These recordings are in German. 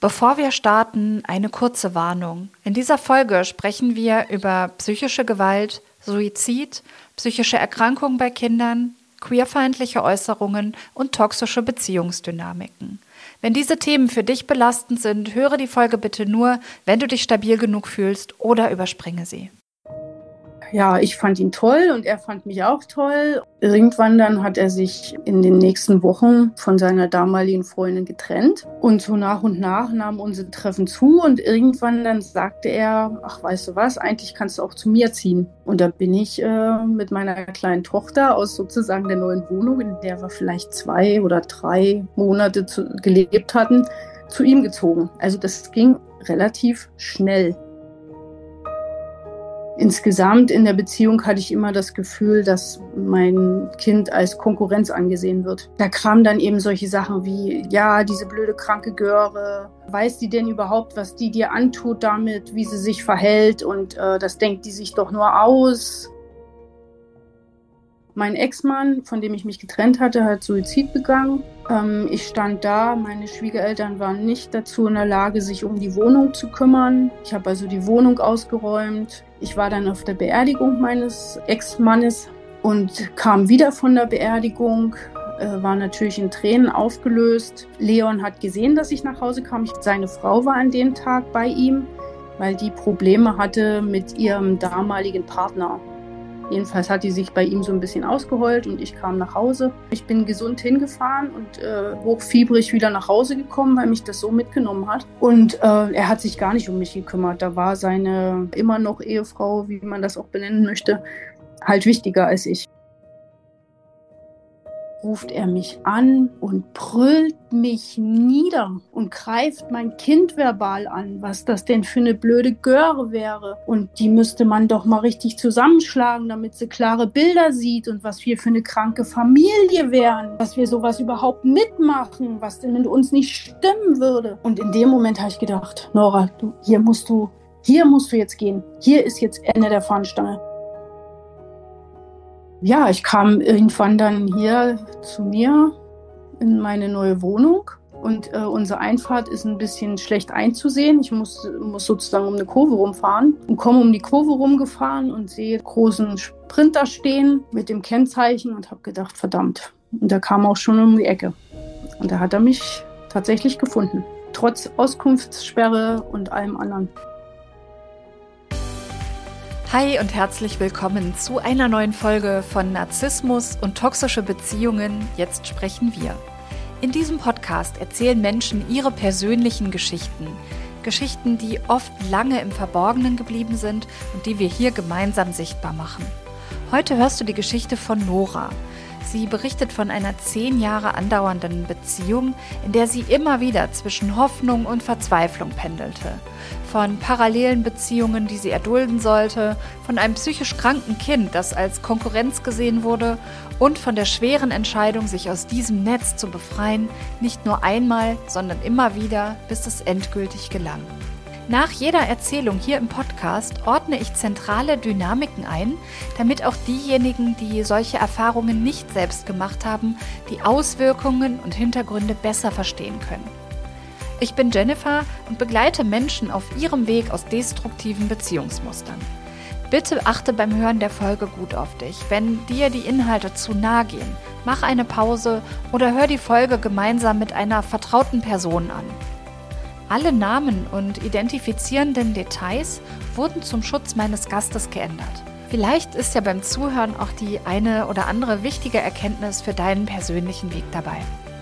Bevor wir starten, eine kurze Warnung. In dieser Folge sprechen wir über psychische Gewalt, Suizid, psychische Erkrankungen bei Kindern, queerfeindliche Äußerungen und toxische Beziehungsdynamiken. Wenn diese Themen für dich belastend sind, höre die Folge bitte nur, wenn du dich stabil genug fühlst, oder überspringe sie. Ja, ich fand ihn toll und er fand mich auch toll. Irgendwann dann hat er sich in den nächsten Wochen von seiner damaligen Freundin getrennt. Und so nach und nach nahmen unsere Treffen zu und irgendwann dann sagte er, ach, weißt du was, eigentlich kannst du auch zu mir ziehen. Und da bin ich mit meiner kleinen Tochter aus sozusagen der neuen Wohnung, in der wir vielleicht 2 oder 3 Monate gelebt hatten, zu ihm gezogen. Also das ging relativ schnell. Insgesamt in der Beziehung hatte ich immer das Gefühl, dass mein Kind als Konkurrenz angesehen wird. Da kamen dann eben solche Sachen wie, ja, diese blöde kranke Göre, weiß die denn überhaupt, was die dir antut damit, wie sie sich verhält und das denkt die sich doch nur aus. Mein Ex-Mann, von dem ich mich getrennt hatte, hat Suizid begangen. Ich stand da, meine Schwiegereltern waren nicht dazu in der Lage, sich um die Wohnung zu kümmern. Ich habe also die Wohnung ausgeräumt. Ich war dann auf der Beerdigung meines Ex-Mannes und kam wieder von der Beerdigung, war natürlich in Tränen aufgelöst. Leon hat gesehen, dass ich nach Hause kam. Seine Frau war an dem Tag bei ihm, weil die Probleme hatte mit ihrem damaligen Partner. Jedenfalls hat die sich bei ihm so ein bisschen ausgeheult und ich kam nach Hause. Ich bin gesund hingefahren und hochfiebrig wieder nach Hause gekommen, weil mich das so mitgenommen hat. Und er hat sich gar nicht um mich gekümmert. Da war seine immer noch Ehefrau, wie man das auch benennen möchte, halt wichtiger als ich. Ruft er mich an und brüllt mich nieder und greift mein Kind verbal an, was das denn für eine blöde Göre wäre. Und die müsste man doch mal richtig zusammenschlagen, damit sie klare Bilder sieht und was wir für eine kranke Familie wären, dass wir sowas überhaupt mitmachen, was denn mit uns nicht stimmen würde. Und in dem Moment habe ich gedacht, Nora, hier musst du jetzt gehen. Hier ist jetzt Ende der Fahnenstange. Ja, ich kam irgendwann dann hier zu mir in meine neue Wohnung und unsere Einfahrt ist ein bisschen schlecht einzusehen. Ich muss sozusagen um eine Kurve rumfahren und komme um die Kurve rumgefahren und sehe großen Sprinter stehen mit dem Kennzeichen und habe gedacht, verdammt. Und der kam auch schon um die Ecke. Und da hat er mich tatsächlich gefunden, trotz Auskunftssperre und allem anderen. Hi und herzlich willkommen zu einer neuen Folge von Narzissmus und toxische Beziehungen. Jetzt sprechen wir. In diesem Podcast erzählen Menschen ihre persönlichen Geschichten. Geschichten, die oft lange im Verborgenen geblieben sind und die wir hier gemeinsam sichtbar machen. Heute hörst du die Geschichte von Nora. Sie berichtet von einer 10 Jahre andauernden Beziehung, in der sie immer wieder zwischen Hoffnung und Verzweiflung pendelte. Von parallelen Beziehungen, die sie erdulden sollte, von einem psychisch kranken Kind, das als Konkurrenz gesehen wurde, und von der schweren Entscheidung, sich aus diesem Netz zu befreien, nicht nur einmal, sondern immer wieder, bis es endgültig gelang. Nach jeder Erzählung hier im Podcast ordne ich zentrale Dynamiken ein, damit auch diejenigen, die solche Erfahrungen nicht selbst gemacht haben, die Auswirkungen und Hintergründe besser verstehen können. Ich bin Jennifer und begleite Menschen auf ihrem Weg aus destruktiven Beziehungsmustern. Bitte achte beim Hören der Folge gut auf dich. Wenn dir die Inhalte zu nahe gehen, mach eine Pause oder hör die Folge gemeinsam mit einer vertrauten Person an. Alle Namen und identifizierenden Details wurden zum Schutz meines Gastes geändert. Vielleicht ist ja beim Zuhören auch die eine oder andere wichtige Erkenntnis für deinen persönlichen Weg dabei.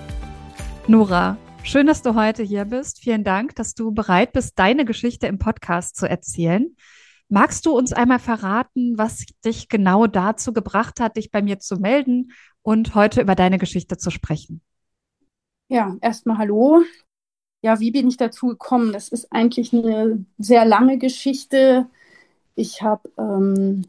Nora, schön, dass du heute hier bist. Vielen Dank, dass du bereit bist, deine Geschichte im Podcast zu erzählen. Magst du uns einmal verraten, was dich genau dazu gebracht hat, dich bei mir zu melden und heute über deine Geschichte zu sprechen? Ja, erstmal hallo. Ja, wie bin ich dazu gekommen? Das ist eigentlich eine sehr lange Geschichte. Ich habe eine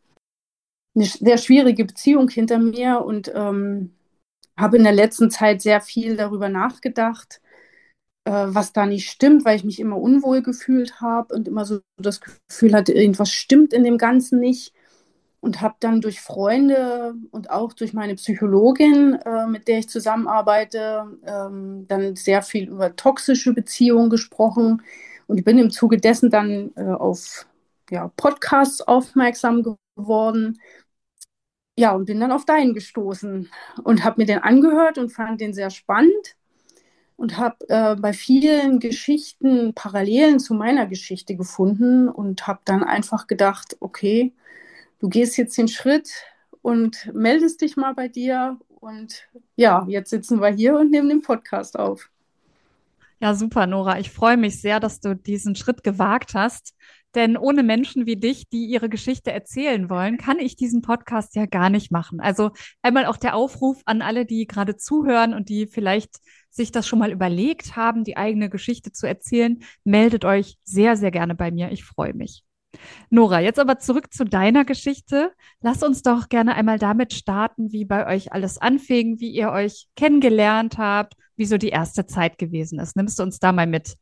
sehr schwierige Beziehung hinter mir und habe in der letzten Zeit sehr viel darüber nachgedacht, was da nicht stimmt, weil ich mich immer unwohl gefühlt habe und immer so das Gefühl hatte, irgendwas stimmt in dem Ganzen nicht. und habe dann durch Freunde und auch durch meine Psychologin, mit der ich zusammenarbeite, dann sehr viel über toxische Beziehungen gesprochen. Und ich bin im Zuge dessen dann auf ja, Podcasts aufmerksam geworden. Ja, und bin dann auf deinen gestoßen und habe mir den angehört und fand den sehr spannend und habe bei vielen Geschichten Parallelen zu meiner Geschichte gefunden und habe dann einfach gedacht, okay, du gehst jetzt den Schritt und meldest dich mal bei dir. Und ja, jetzt sitzen wir hier und nehmen den Podcast auf. Ja, super, Nora. Ich freue mich sehr, dass du diesen Schritt gewagt hast. Denn ohne Menschen wie dich, die ihre Geschichte erzählen wollen, kann ich diesen Podcast ja gar nicht machen. Also einmal auch der Aufruf an alle, die gerade zuhören und die vielleicht sich das schon mal überlegt haben, die eigene Geschichte zu erzählen. Meldet euch sehr, sehr gerne bei mir. Ich freue mich. Nora, jetzt aber zurück zu deiner Geschichte. Lass uns doch gerne einmal damit starten, wie bei euch alles anfing, wie ihr euch kennengelernt habt, wie so die erste Zeit gewesen ist. Nimmst du uns da mal mit?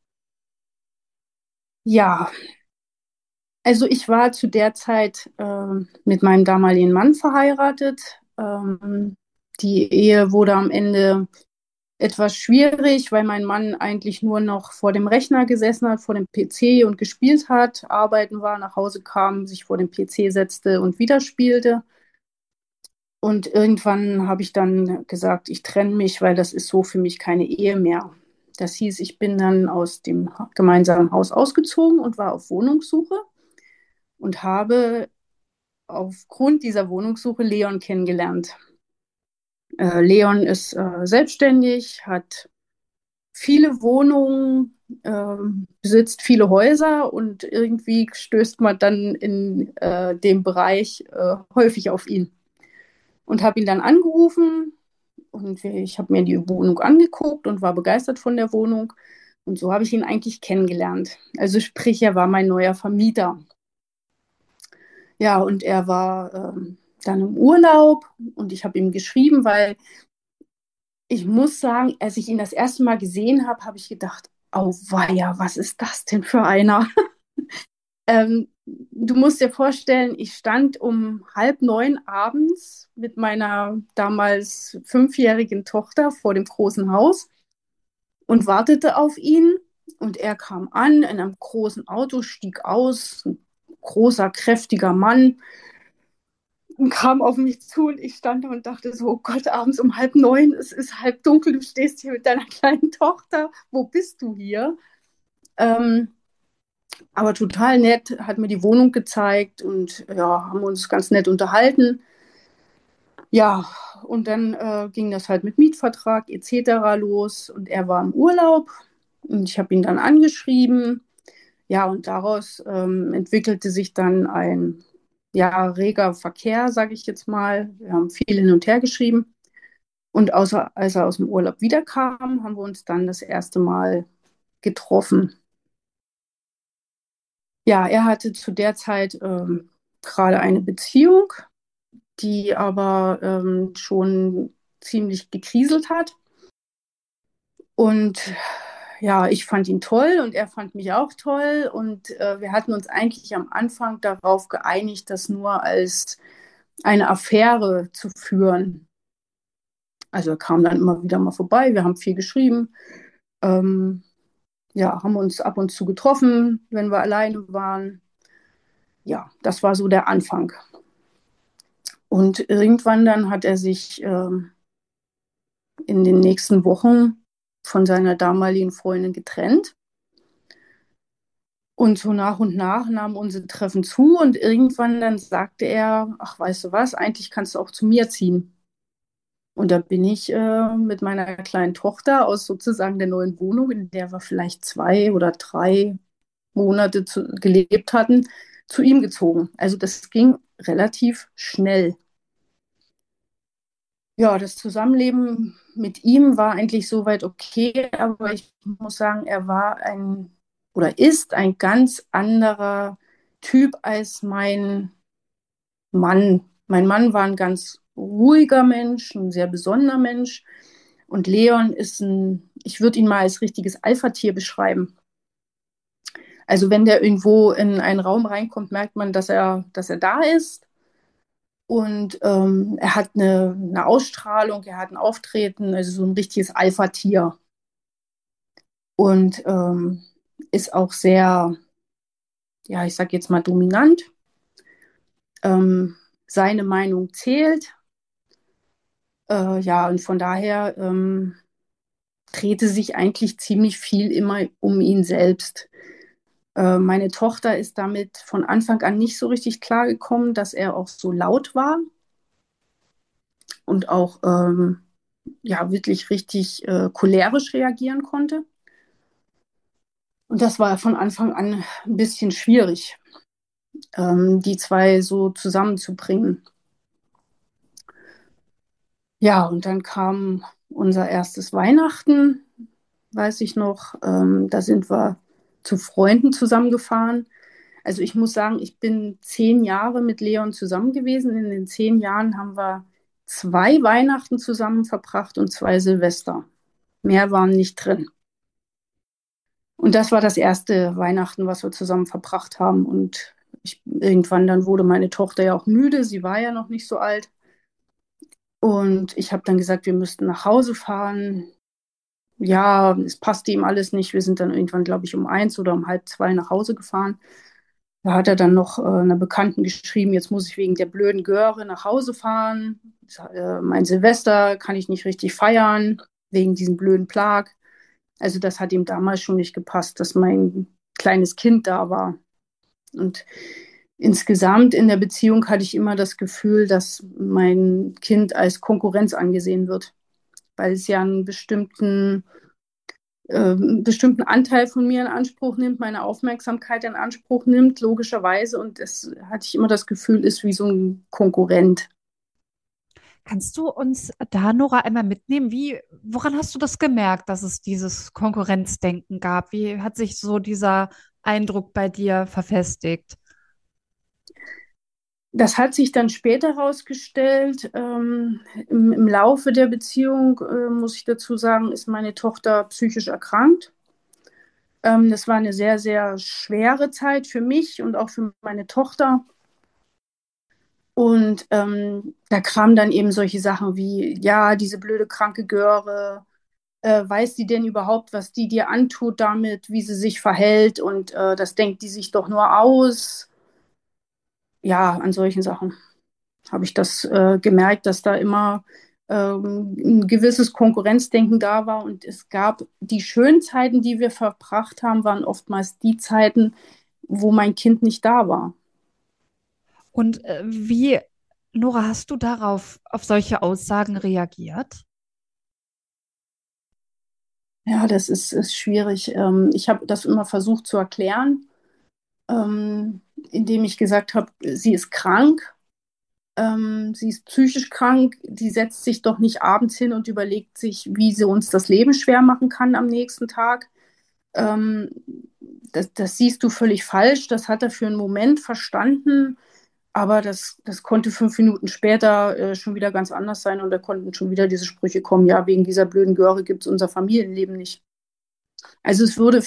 Ja, also ich war zu der Zeit mit meinem damaligen Mann verheiratet. Die Ehe wurde am Ende etwas schwierig, weil mein Mann eigentlich nur noch vor dem Rechner gesessen hat, vor dem PC und gespielt hat, arbeiten war, nach Hause kam, sich vor dem PC setzte und wieder spielte. Und irgendwann habe ich dann gesagt, ich trenne mich, weil das ist so für mich keine Ehe mehr. Das hieß, ich bin dann aus dem gemeinsamen Haus ausgezogen und war auf Wohnungssuche und habe aufgrund dieser Wohnungssuche Leon kennengelernt. Leon ist selbstständig, hat viele Wohnungen, besitzt viele Häuser und irgendwie stößt man dann in dem Bereich häufig auf ihn. Und habe ihn dann angerufen und ich habe mir die Wohnung angeguckt und war begeistert von der Wohnung. Und so habe ich ihn eigentlich kennengelernt. Also sprich, er war mein neuer Vermieter. Ja, und er war dann im Urlaub und ich habe ihm geschrieben, weil ich muss sagen, als ich ihn das erste Mal gesehen habe, habe ich gedacht, auweia, was ist das denn für einer? Du musst dir vorstellen, ich stand um 8:30 abends mit meiner damals 5-jährigen Tochter vor dem großen Haus und wartete auf ihn. Und er kam an in einem großen Auto, stieg aus, ein großer, kräftiger Mann, und kam auf mich zu und ich stand da und dachte so, oh Gott, abends um 8:30, es ist halb dunkel, du stehst hier mit deiner kleinen Tochter, wo bist du hier? Ähm, aber total nett, hat mir die Wohnung gezeigt und ja, haben uns ganz nett unterhalten. Ja, und dann ging das halt mit Mietvertrag etc. los und er war im Urlaub und ich habe ihn dann angeschrieben. Ja, und daraus entwickelte sich dann ein ja, reger Verkehr, sage ich jetzt mal. Wir haben viel hin und her geschrieben. Und als er aus dem Urlaub wiederkam, haben wir uns dann das erste Mal getroffen. Ja, er hatte zu der Zeit gerade eine Beziehung, die aber schon ziemlich gekriselt hat. Und ja, ich fand ihn toll und er fand mich auch toll. Und wir hatten uns eigentlich am Anfang darauf geeinigt, das nur als eine Affäre zu führen. Also er kam dann immer wieder mal vorbei, wir haben viel geschrieben, ähm, ja, haben uns ab und zu getroffen, wenn wir alleine waren. Ja, das war so der Anfang. Und irgendwann dann hat er sich in den nächsten Wochen von seiner damaligen Freundin getrennt. Und so nach und nach nahmen unsere Treffen zu und irgendwann dann sagte er, ach, weißt du was, eigentlich kannst du auch zu mir ziehen. Und da bin ich mit meiner kleinen Tochter aus sozusagen der neuen Wohnung, in der wir vielleicht 2 oder 3 Monate gelebt hatten, zu ihm gezogen. Also das ging relativ schnell. Ja, das Zusammenleben mit ihm war eigentlich soweit okay, aber ich muss sagen, er war ein oder ist ein ganz anderer Typ als mein Mann. Mein Mann war ein ganz ruhiger Mensch, ein sehr besonderer Mensch. Und Leon ist ich würde ihn mal als richtiges Alpha-Tier beschreiben. Also wenn der irgendwo in einen Raum reinkommt, merkt man, dass er da ist. Und er hat eine Ausstrahlung, er hat ein Auftreten, also so ein richtiges Alpha-Tier. Und ist auch sehr, ja, ich sag jetzt mal dominant. Ähm, Seine Meinung zählt. Ja, und von daher drehte sich eigentlich ziemlich viel immer um ihn selbst. Meine Tochter ist damit von Anfang an nicht so richtig klargekommen, dass er auch so laut war und auch ja wirklich richtig cholerisch reagieren konnte. Und das war von Anfang an ein bisschen schwierig, die zwei so zusammenzubringen. Ja, und dann kam unser erstes Weihnachten, weiß ich noch. Da sind wir zu Freunden zusammengefahren. Also ich muss sagen, ich bin 10 Jahre mit Leon zusammen gewesen. In den 10 Jahren haben wir 2 Weihnachten zusammen verbracht und 2 Silvester. Mehr waren nicht drin. Und das war das erste Weihnachten, was wir zusammen verbracht haben. Und irgendwann dann wurde meine Tochter ja auch müde. Sie war ja noch nicht so alt. Und ich habe dann gesagt, wir müssten nach Hause fahren. Ja, es passte ihm alles nicht. Wir sind dann irgendwann, glaube ich, um 1 oder um halb 2 nach Hause gefahren. Da hat er dann noch einer Bekannten geschrieben, jetzt muss ich wegen der blöden Göre nach Hause fahren. Mein Silvester kann ich nicht richtig feiern, wegen diesem blöden Plag. Also das hat ihm damals schon nicht gepasst, dass mein kleines Kind da war. Und insgesamt in der Beziehung hatte ich immer das Gefühl, dass mein Kind als Konkurrenz angesehen wird, weil es ja einen bestimmten Anteil von mir in Anspruch nimmt, meine Aufmerksamkeit in Anspruch nimmt, logischerweise. Und das hatte ich immer das Gefühl, ist wie so ein Konkurrent. Kannst du uns da, Nora, einmal mitnehmen? Woran hast du das gemerkt, dass es dieses Konkurrenzdenken gab? Wie hat sich so dieser Eindruck bei dir verfestigt? Das hat sich dann später herausgestellt, im Laufe der Beziehung, muss ich dazu sagen, ist meine Tochter psychisch erkrankt. Das war eine sehr, sehr schwere Zeit für mich und auch für meine Tochter. Und da kamen dann eben solche Sachen wie, ja, diese blöde kranke Göre, weiß die denn überhaupt, was die dir antut damit, wie sie sich verhält und das denkt die sich doch nur aus. Ja, an solchen Sachen habe ich das gemerkt, dass da immer ein gewisses Konkurrenzdenken da war und es gab die schönen Zeiten, die wir verbracht haben, waren oftmals die Zeiten, wo mein Kind nicht da war. Und Nora, hast du darauf, auf solche Aussagen reagiert? Ja, das ist schwierig. Ich habe das immer versucht zu erklären, indem ich gesagt habe, sie ist krank. Sie ist psychisch krank, die setzt sich doch nicht abends hin und überlegt sich, wie sie uns das Leben schwer machen kann am nächsten Tag. Ähm, das siehst du völlig falsch, das hat er für einen Moment verstanden, aber das konnte 5 Minuten später schon wieder ganz anders sein und da konnten schon wieder diese Sprüche kommen, ja, wegen dieser blöden Göre gibt es unser Familienleben nicht. Also es wurde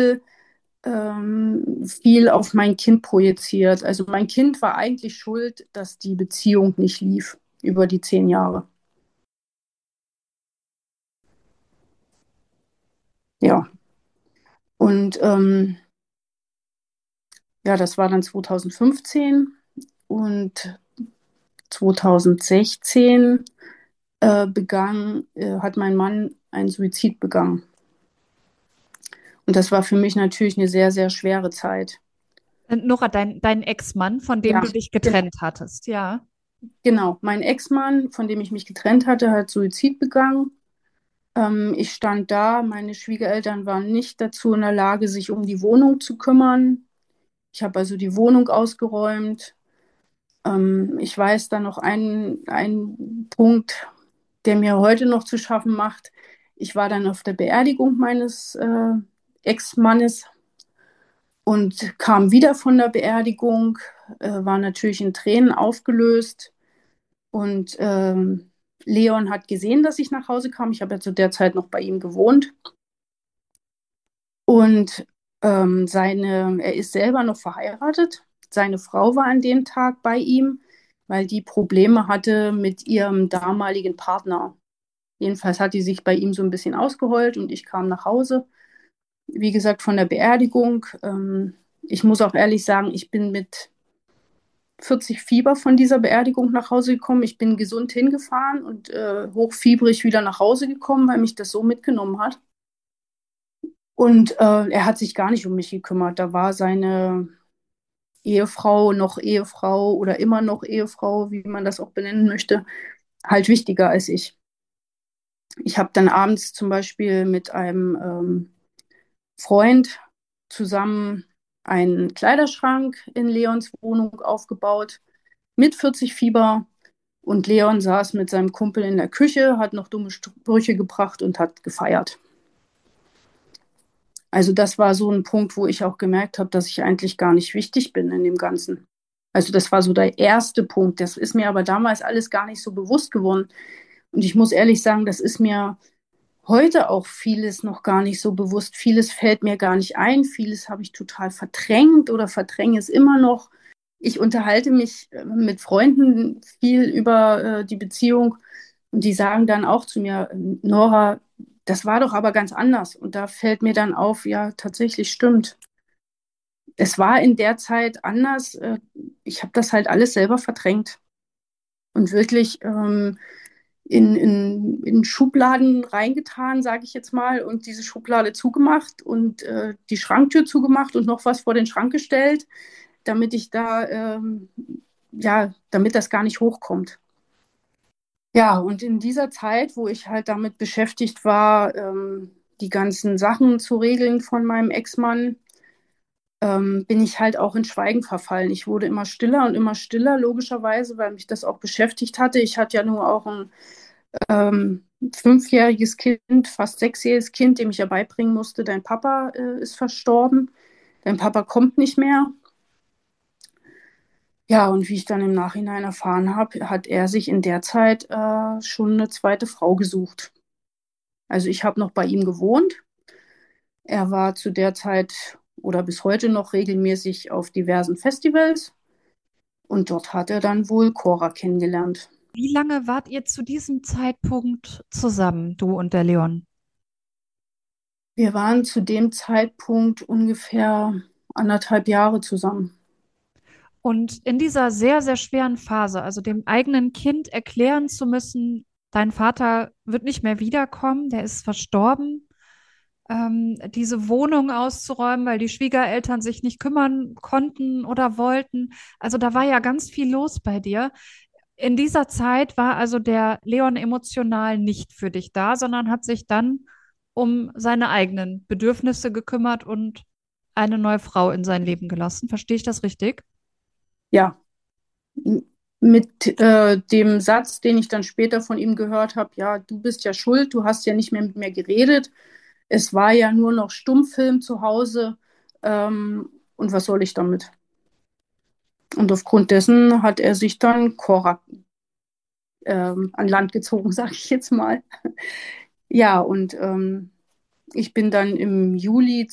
viel auf mein Kind projiziert. Also mein Kind war eigentlich schuld, dass die Beziehung nicht lief über die 10 Jahre. Ja, und ja, das war dann 2015 und 2016 hat mein Mann einen Suizid begangen. Und das war für mich natürlich eine sehr, sehr schwere Zeit. Nora, dein Ex-Mann, von dem Ja, du dich getrennt hattest, ja. genau. Mein Ex-Mann, von dem ich mich getrennt hatte, hat Suizid begangen. Ich stand da, meine Schwiegereltern waren nicht dazu in der Lage, sich um die Wohnung zu kümmern. Ich habe also die Wohnung ausgeräumt. Ich weiß dann noch einen Punkt, der mir heute noch zu schaffen macht. Ich war dann auf der Beerdigung meines Ex-Mannes und kam wieder von der Beerdigung, war natürlich in Tränen aufgelöst. Und Leon hat gesehen, dass ich nach Hause kam. Ich habe ja zu der Zeit noch bei ihm gewohnt. Und er ist selber noch verheiratet. Seine Frau war an dem Tag bei ihm, weil die Probleme hatte mit ihrem damaligen Partner. Jedenfalls hat die sich bei ihm so ein bisschen ausgeheult und ich kam nach Hause, wie gesagt, von der Beerdigung. Ich muss auch ehrlich sagen, ich bin mit 40 Fieber von dieser Beerdigung nach Hause gekommen. Ich bin gesund hingefahren und hochfiebrig wieder nach Hause gekommen, weil mich das so mitgenommen hat. Und er hat sich gar nicht um mich gekümmert. Da war seine Ehefrau, noch Ehefrau oder immer noch Ehefrau, wie man das auch benennen möchte, halt wichtiger als ich. Ich habe dann abends zum Beispiel mit einem Freund zusammen einen Kleiderschrank in Leons Wohnung aufgebaut mit 40 Fieber. Und Leon saß mit seinem Kumpel in der Küche, hat noch dumme Sprüche gebracht und hat gefeiert. Also das war so ein Punkt, wo ich auch gemerkt habe, dass ich eigentlich gar nicht wichtig bin in dem Ganzen. Also das war so der erste Punkt. Das ist mir aber damals alles gar nicht so bewusst geworden. Und ich muss ehrlich sagen, das ist mir heute auch vieles noch gar nicht so bewusst. Vieles fällt mir gar nicht ein. Vieles habe ich total verdrängt oder verdränge es immer noch. Ich unterhalte mich mit Freunden viel über die Beziehung und die sagen dann auch zu mir, Nora, das war doch aber ganz anders. Und da fällt mir dann auf, ja, tatsächlich stimmt. Es war in der Zeit anders. Ich habe das halt alles selber verdrängt und wirklich in Schubladen reingetan, sage ich jetzt mal, und diese Schublade zugemacht und die Schranktür zugemacht und noch was vor den Schrank gestellt, damit ich da, ja, damit das gar nicht hochkommt. Ja, und in dieser Zeit, wo ich halt damit beschäftigt war, die ganzen Sachen zu regeln von meinem Ex-Mann, bin ich halt auch in Schweigen verfallen. Ich wurde immer stiller, logischerweise, weil mich das auch beschäftigt hatte. Ich hatte ja nur auch ein 5-jähriges Kind, fast 6-jähriges Kind, dem ich ja beibringen musste, dein Papa ist verstorben, dein Papa kommt nicht mehr. Ja, und wie ich dann im Nachhinein erfahren habe, hat er sich in der Zeit schon eine zweite Frau gesucht. Also ich habe noch bei ihm gewohnt. Er war zu der Zeit oder bis heute noch regelmäßig auf diversen Festivals und dort hat er dann wohl Cora kennengelernt. Wie lange wart ihr zu diesem Zeitpunkt zusammen, du und der Leon? Wir waren zu dem Zeitpunkt ungefähr 1,5 Jahre zusammen. Und in dieser sehr, sehr schweren Phase, also dem eigenen Kind erklären zu müssen, dein Vater wird nicht mehr wiederkommen, der ist verstorben, diese Wohnung auszuräumen, weil die Schwiegereltern sich nicht kümmern konnten oder wollten. Also da war ja ganz viel los bei dir. In dieser Zeit war also der Leon emotional nicht für dich da, sondern hat sich dann um seine eigenen Bedürfnisse gekümmert und eine neue Frau in sein Leben gelassen. Verstehe ich das richtig? Ja, mit dem Satz, den ich dann später von ihm gehört habe, ja, du bist ja schuld, du hast ja nicht mehr mit mir geredet. Es war ja nur noch Stummfilm zu Hause. Und was soll ich damit? Und aufgrund dessen hat er sich dann Cora an Land gezogen, sage ich jetzt mal. Ja, und ich bin dann im Juli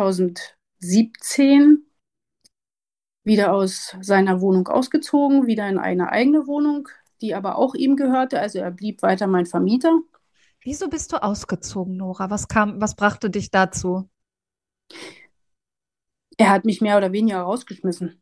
2017 wieder aus seiner Wohnung ausgezogen, wieder in eine eigene Wohnung, die aber auch ihm gehörte. Also er blieb weiter mein Vermieter. Wieso bist du ausgezogen, Nora? Was brachte dich dazu? Er hat mich mehr oder weniger rausgeschmissen.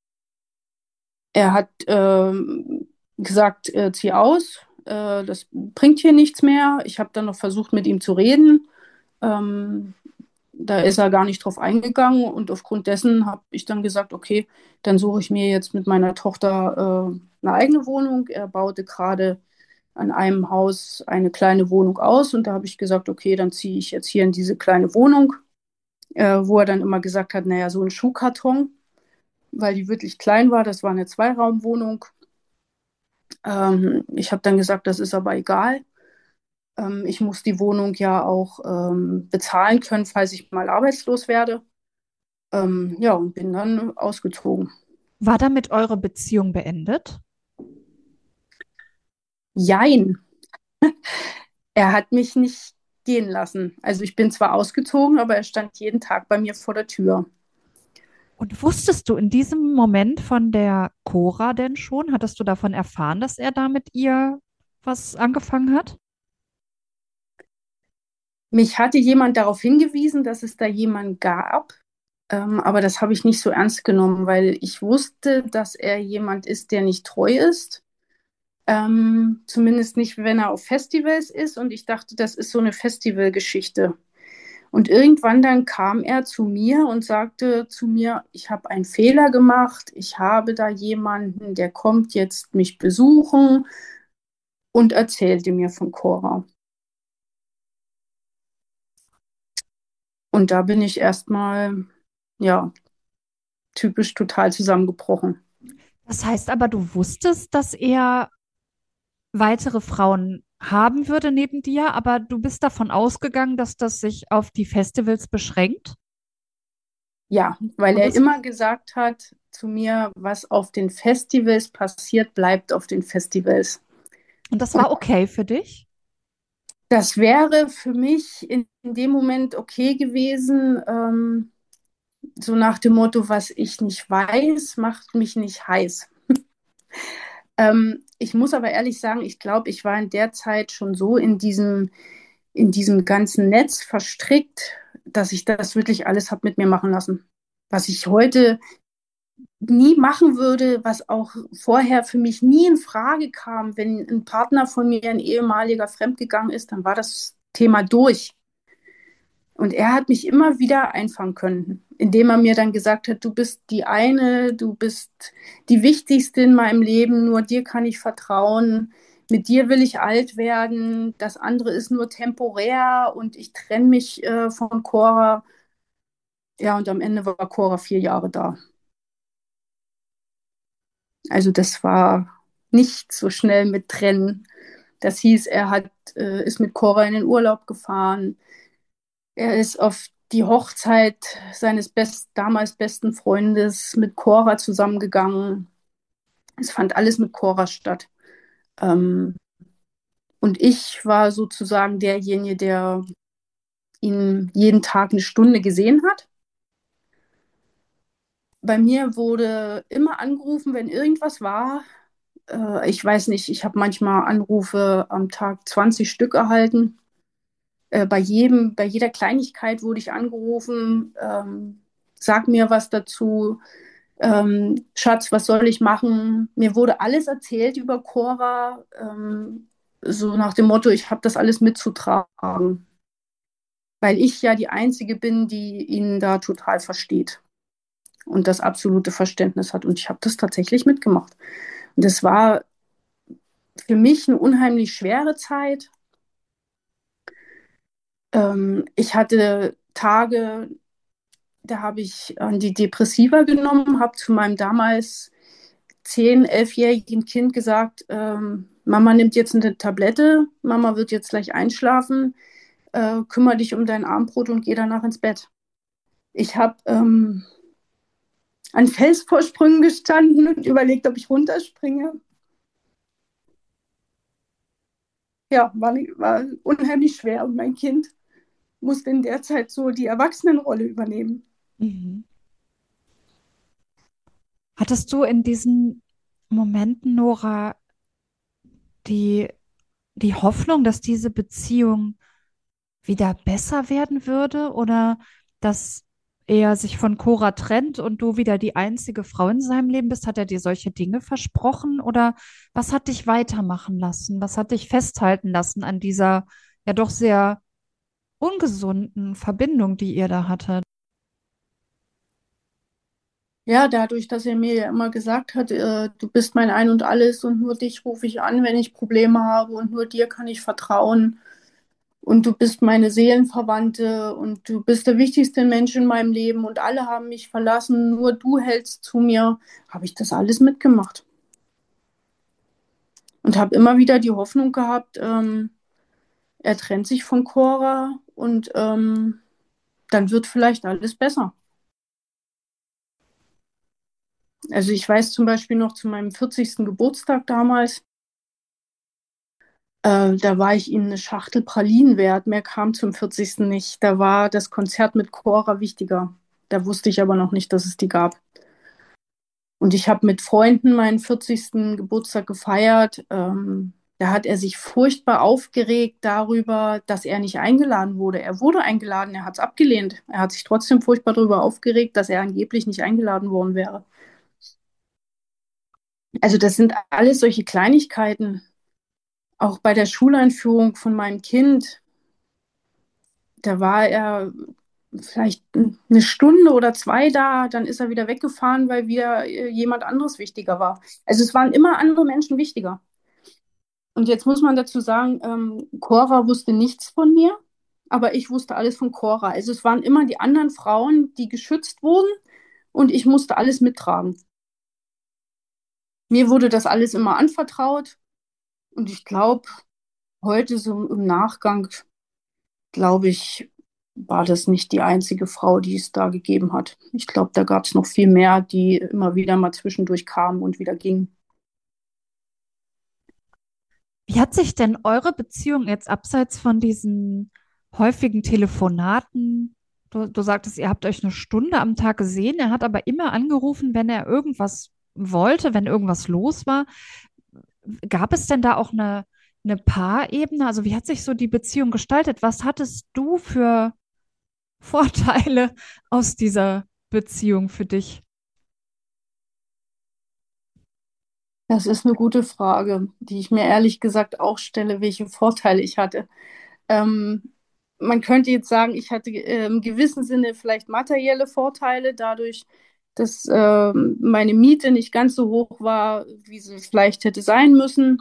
Er hat gesagt, zieh aus, das bringt hier nichts mehr. Ich habe dann noch versucht, mit ihm zu reden. Ähm, Da ist er gar nicht drauf eingegangen und aufgrund dessen habe ich dann gesagt, okay, dann suche ich mir jetzt mit meiner Tochter eine eigene Wohnung. Er baute gerade an einem Haus eine kleine Wohnung aus und da habe ich gesagt, okay, dann ziehe ich jetzt hier in diese kleine Wohnung, wo er dann immer gesagt hat, naja, so ein Schuhkarton, weil die wirklich klein war. Das war eine Zweiraumwohnung. Ich habe dann gesagt, das ist aber egal. Ich muss die Wohnung ja auch bezahlen können, falls ich mal arbeitslos werde. Ja, und bin dann ausgezogen. War damit eure Beziehung beendet? Jein, er hat mich nicht gehen lassen. Also ich bin zwar ausgezogen, aber er stand jeden Tag bei mir vor der Tür. Und wusstest du in diesem Moment von der Cora denn schon? Hattest du davon erfahren, dass er da mit ihr was angefangen hat? Mich hatte jemand darauf hingewiesen, dass es da jemanden gab, aber das habe ich nicht so ernst genommen, weil ich wusste, dass er jemand ist, der nicht treu ist. Zumindest nicht, wenn er auf Festivals ist. Und ich dachte, das ist so eine Festivalgeschichte. Und irgendwann dann kam er zu mir und sagte zu mir, ich habe einen Fehler gemacht, ich habe da jemanden, der kommt jetzt mich besuchen und erzählte mir von Cora. Und da bin ich erstmal, ja, typisch total zusammengebrochen. Das heißt aber, du wusstest, dass er weitere Frauen haben würde neben dir, aber du bist davon ausgegangen, dass das sich auf die Festivals beschränkt? Ja, weil Und er das, immer gesagt hat zu mir, was auf den Festivals passiert, bleibt auf den Festivals. und das Und war okay für dich? das wäre für mich in dem Moment okay gewesen, so nach dem Motto, was ich nicht weiß, macht mich nicht heiß. Ich muss aber ehrlich sagen, ich glaube, ich war in der Zeit schon so in diesem ganzen Netz verstrickt, dass ich das wirklich alles habe mit mir machen lassen. Was ich heute nie machen würde, was auch vorher für mich nie in Frage kam. Wenn ein Partner von mir, ein ehemaliger, fremdgegangen ist, dann war das Thema durch. Und er hat mich immer wieder einfangen können, indem er mir dann gesagt hat, du bist die eine, du bist die wichtigste in meinem Leben, nur dir kann ich vertrauen, mit dir will ich alt werden, das andere ist nur temporär und ich trenne mich von Cora. Ja, und am Ende war Cora 4 Jahre da. Also das war nicht so schnell mit Trennen. Das hieß, ist mit Cora in den Urlaub gefahren. Er ist auf die Hochzeit seines damals besten Freundes mit Cora zusammengegangen. Es fand alles mit Cora statt. Ähm, und ich war sozusagen derjenige, der ihn jeden Tag eine Stunde gesehen hat. Bei mir wurde immer angerufen, wenn irgendwas war. Ich weiß nicht, ich habe manchmal Anrufe am Tag 20 Stück erhalten. Bei jeder Kleinigkeit wurde ich angerufen. Sag mir was dazu. Schatz, was soll ich machen? Mir wurde alles erzählt über Cora, so nach dem Motto, ich habe das alles mitzutragen, weil ich ja die Einzige bin, die ihn da total versteht und das absolute Verständnis hat. Und ich habe das tatsächlich mitgemacht. Und es war für mich eine unheimlich schwere Zeit. Ich hatte Tage, da habe ich Antidepressiva genommen, habe zu meinem damals 10-11-jährigen Kind gesagt, Mama nimmt jetzt eine Tablette, Mama wird jetzt gleich einschlafen, kümmere dich um dein Abendbrot und geh danach ins Bett. Ich habe an Felsvorsprüngen gestanden und überlegt, ob ich runterspringe. Ja, war unheimlich schwer und mein Kind musste in der Zeit so die Erwachsenenrolle übernehmen. Mhm. Hattest du in diesen Momenten, Nora, die, die Hoffnung, dass diese Beziehung wieder besser werden würde oder dass er sich von Cora trennt und du wieder die einzige Frau in seinem Leben bist? Hat er dir solche Dinge versprochen oder was hat dich weitermachen lassen? Was hat dich festhalten lassen an dieser ja doch sehr ungesunden Verbindung, die ihr da hattet? Ja, dadurch, dass er mir ja immer gesagt hat, du bist mein Ein und Alles und nur dich rufe ich an, wenn ich Probleme habe und nur dir kann ich vertrauen und du bist meine Seelenverwandte und du bist der wichtigste Mensch in meinem Leben und alle haben mich verlassen, nur du hältst zu mir, habe ich das alles mitgemacht und habe immer wieder die Hoffnung gehabt, er trennt sich von Cora und dann wird vielleicht alles besser. Also ich weiß zum Beispiel noch zu meinem 40. Geburtstag damals, da war ich ihnen eine Schachtel Pralinen wert. Mehr kam zum 40. nicht. Da war das Konzert mit Cora wichtiger. Da wusste ich aber noch nicht, dass es die gab. Und ich habe mit Freunden meinen 40. Geburtstag gefeiert. Da hat er sich furchtbar aufgeregt darüber, dass er nicht eingeladen wurde. Er wurde eingeladen, er hat es abgelehnt. Er hat sich trotzdem furchtbar darüber aufgeregt, dass er angeblich nicht eingeladen worden wäre. Also das sind alles solche Kleinigkeiten. Auch bei der Schuleinführung von meinem Kind, da war er vielleicht eine Stunde oder zwei da, dann ist er wieder weggefahren, weil wieder jemand anderes wichtiger war. Also es waren immer andere Menschen wichtiger. Und jetzt muss man dazu sagen, Cora wusste nichts von mir, aber ich wusste alles von Cora. Also es waren immer die anderen Frauen, die geschützt wurden und ich musste alles mittragen. Mir wurde das alles immer anvertraut und ich glaube, heute so im Nachgang, glaube ich, war das nicht die einzige Frau, die es da gegeben hat. Ich glaube, da gab es noch viel mehr, die immer wieder mal zwischendurch kamen und wieder gingen. Wie hat sich denn eure Beziehung jetzt abseits von diesen häufigen Telefonaten, du sagtest, ihr habt euch eine Stunde am Tag gesehen, er hat aber immer angerufen, wenn er irgendwas wollte, wenn irgendwas los war. Gab es denn da auch eine Paarebene? Also wie hat sich so die Beziehung gestaltet? Was hattest du für Vorteile aus dieser Beziehung für dich? Das ist eine gute Frage, die ich mir ehrlich gesagt auch stelle, welche Vorteile ich hatte. Ähm, Man könnte jetzt sagen, ich hatte im gewissen Sinne vielleicht materielle Vorteile dadurch, dass meine Miete nicht ganz so hoch war, wie sie vielleicht hätte sein müssen.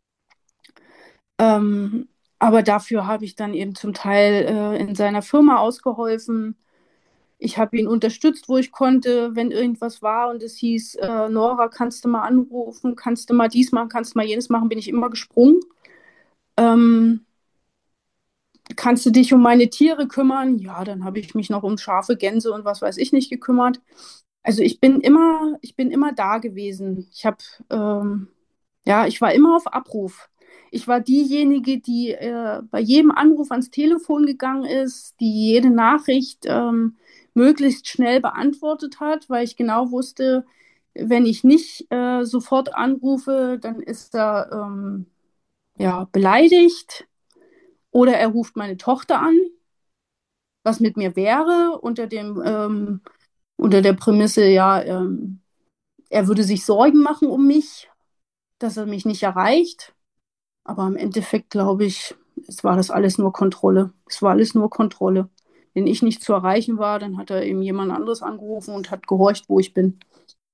Ähm, aber dafür habe ich dann eben zum Teil in seiner Firma ausgeholfen. Ich habe ihn unterstützt, wo ich konnte, wenn irgendwas war und es hieß, Nora, kannst du mal anrufen, kannst du mal dies machen, kannst du mal jenes machen, bin ich immer gesprungen. Ähm, Kannst du dich um meine Tiere kümmern? Ja, dann habe ich mich noch um Schafe, Gänse und was weiß ich nicht gekümmert. Also ich bin immer da gewesen. Ja, ich war immer auf Abruf. Ich war diejenige, die bei jedem Anruf ans Telefon gegangen ist, die jede Nachricht möglichst schnell beantwortet hat, weil ich genau wusste, wenn ich nicht sofort anrufe, dann ist er ja, beleidigt oder er ruft meine Tochter an, was mit mir wäre, unter der Prämisse, ja, er würde sich Sorgen machen um mich, dass er mich nicht erreicht. Aber im Endeffekt glaube ich, es war das alles nur Kontrolle. Es war alles nur Kontrolle. Wenn ich nicht zu erreichen war, dann hat er eben jemand anderes angerufen und hat gehorcht, wo ich bin.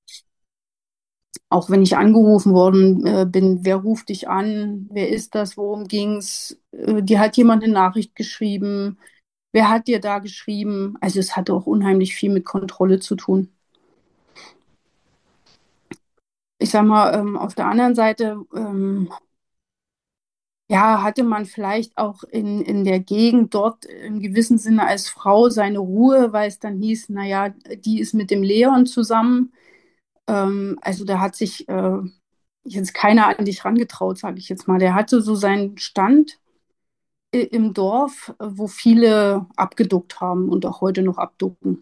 Auch wenn ich angerufen worden bin, wer ruft dich an? Wer ist das? Worum ging's? Dir hat jemand eine Nachricht geschrieben. Wer hat dir da geschrieben? Also es hatte auch unheimlich viel mit Kontrolle zu tun. Ich sag mal, auf der anderen Seite, ja, hatte man vielleicht auch in der Gegend dort im gewissen Sinne als Frau seine Ruhe, weil es dann hieß, naja, die ist mit dem Leon zusammen. Also da hat sich jetzt keiner an dich rangetraut, sage ich jetzt mal. Der hatte so seinen Stand im Dorf, wo viele abgeduckt haben und auch heute noch abducken.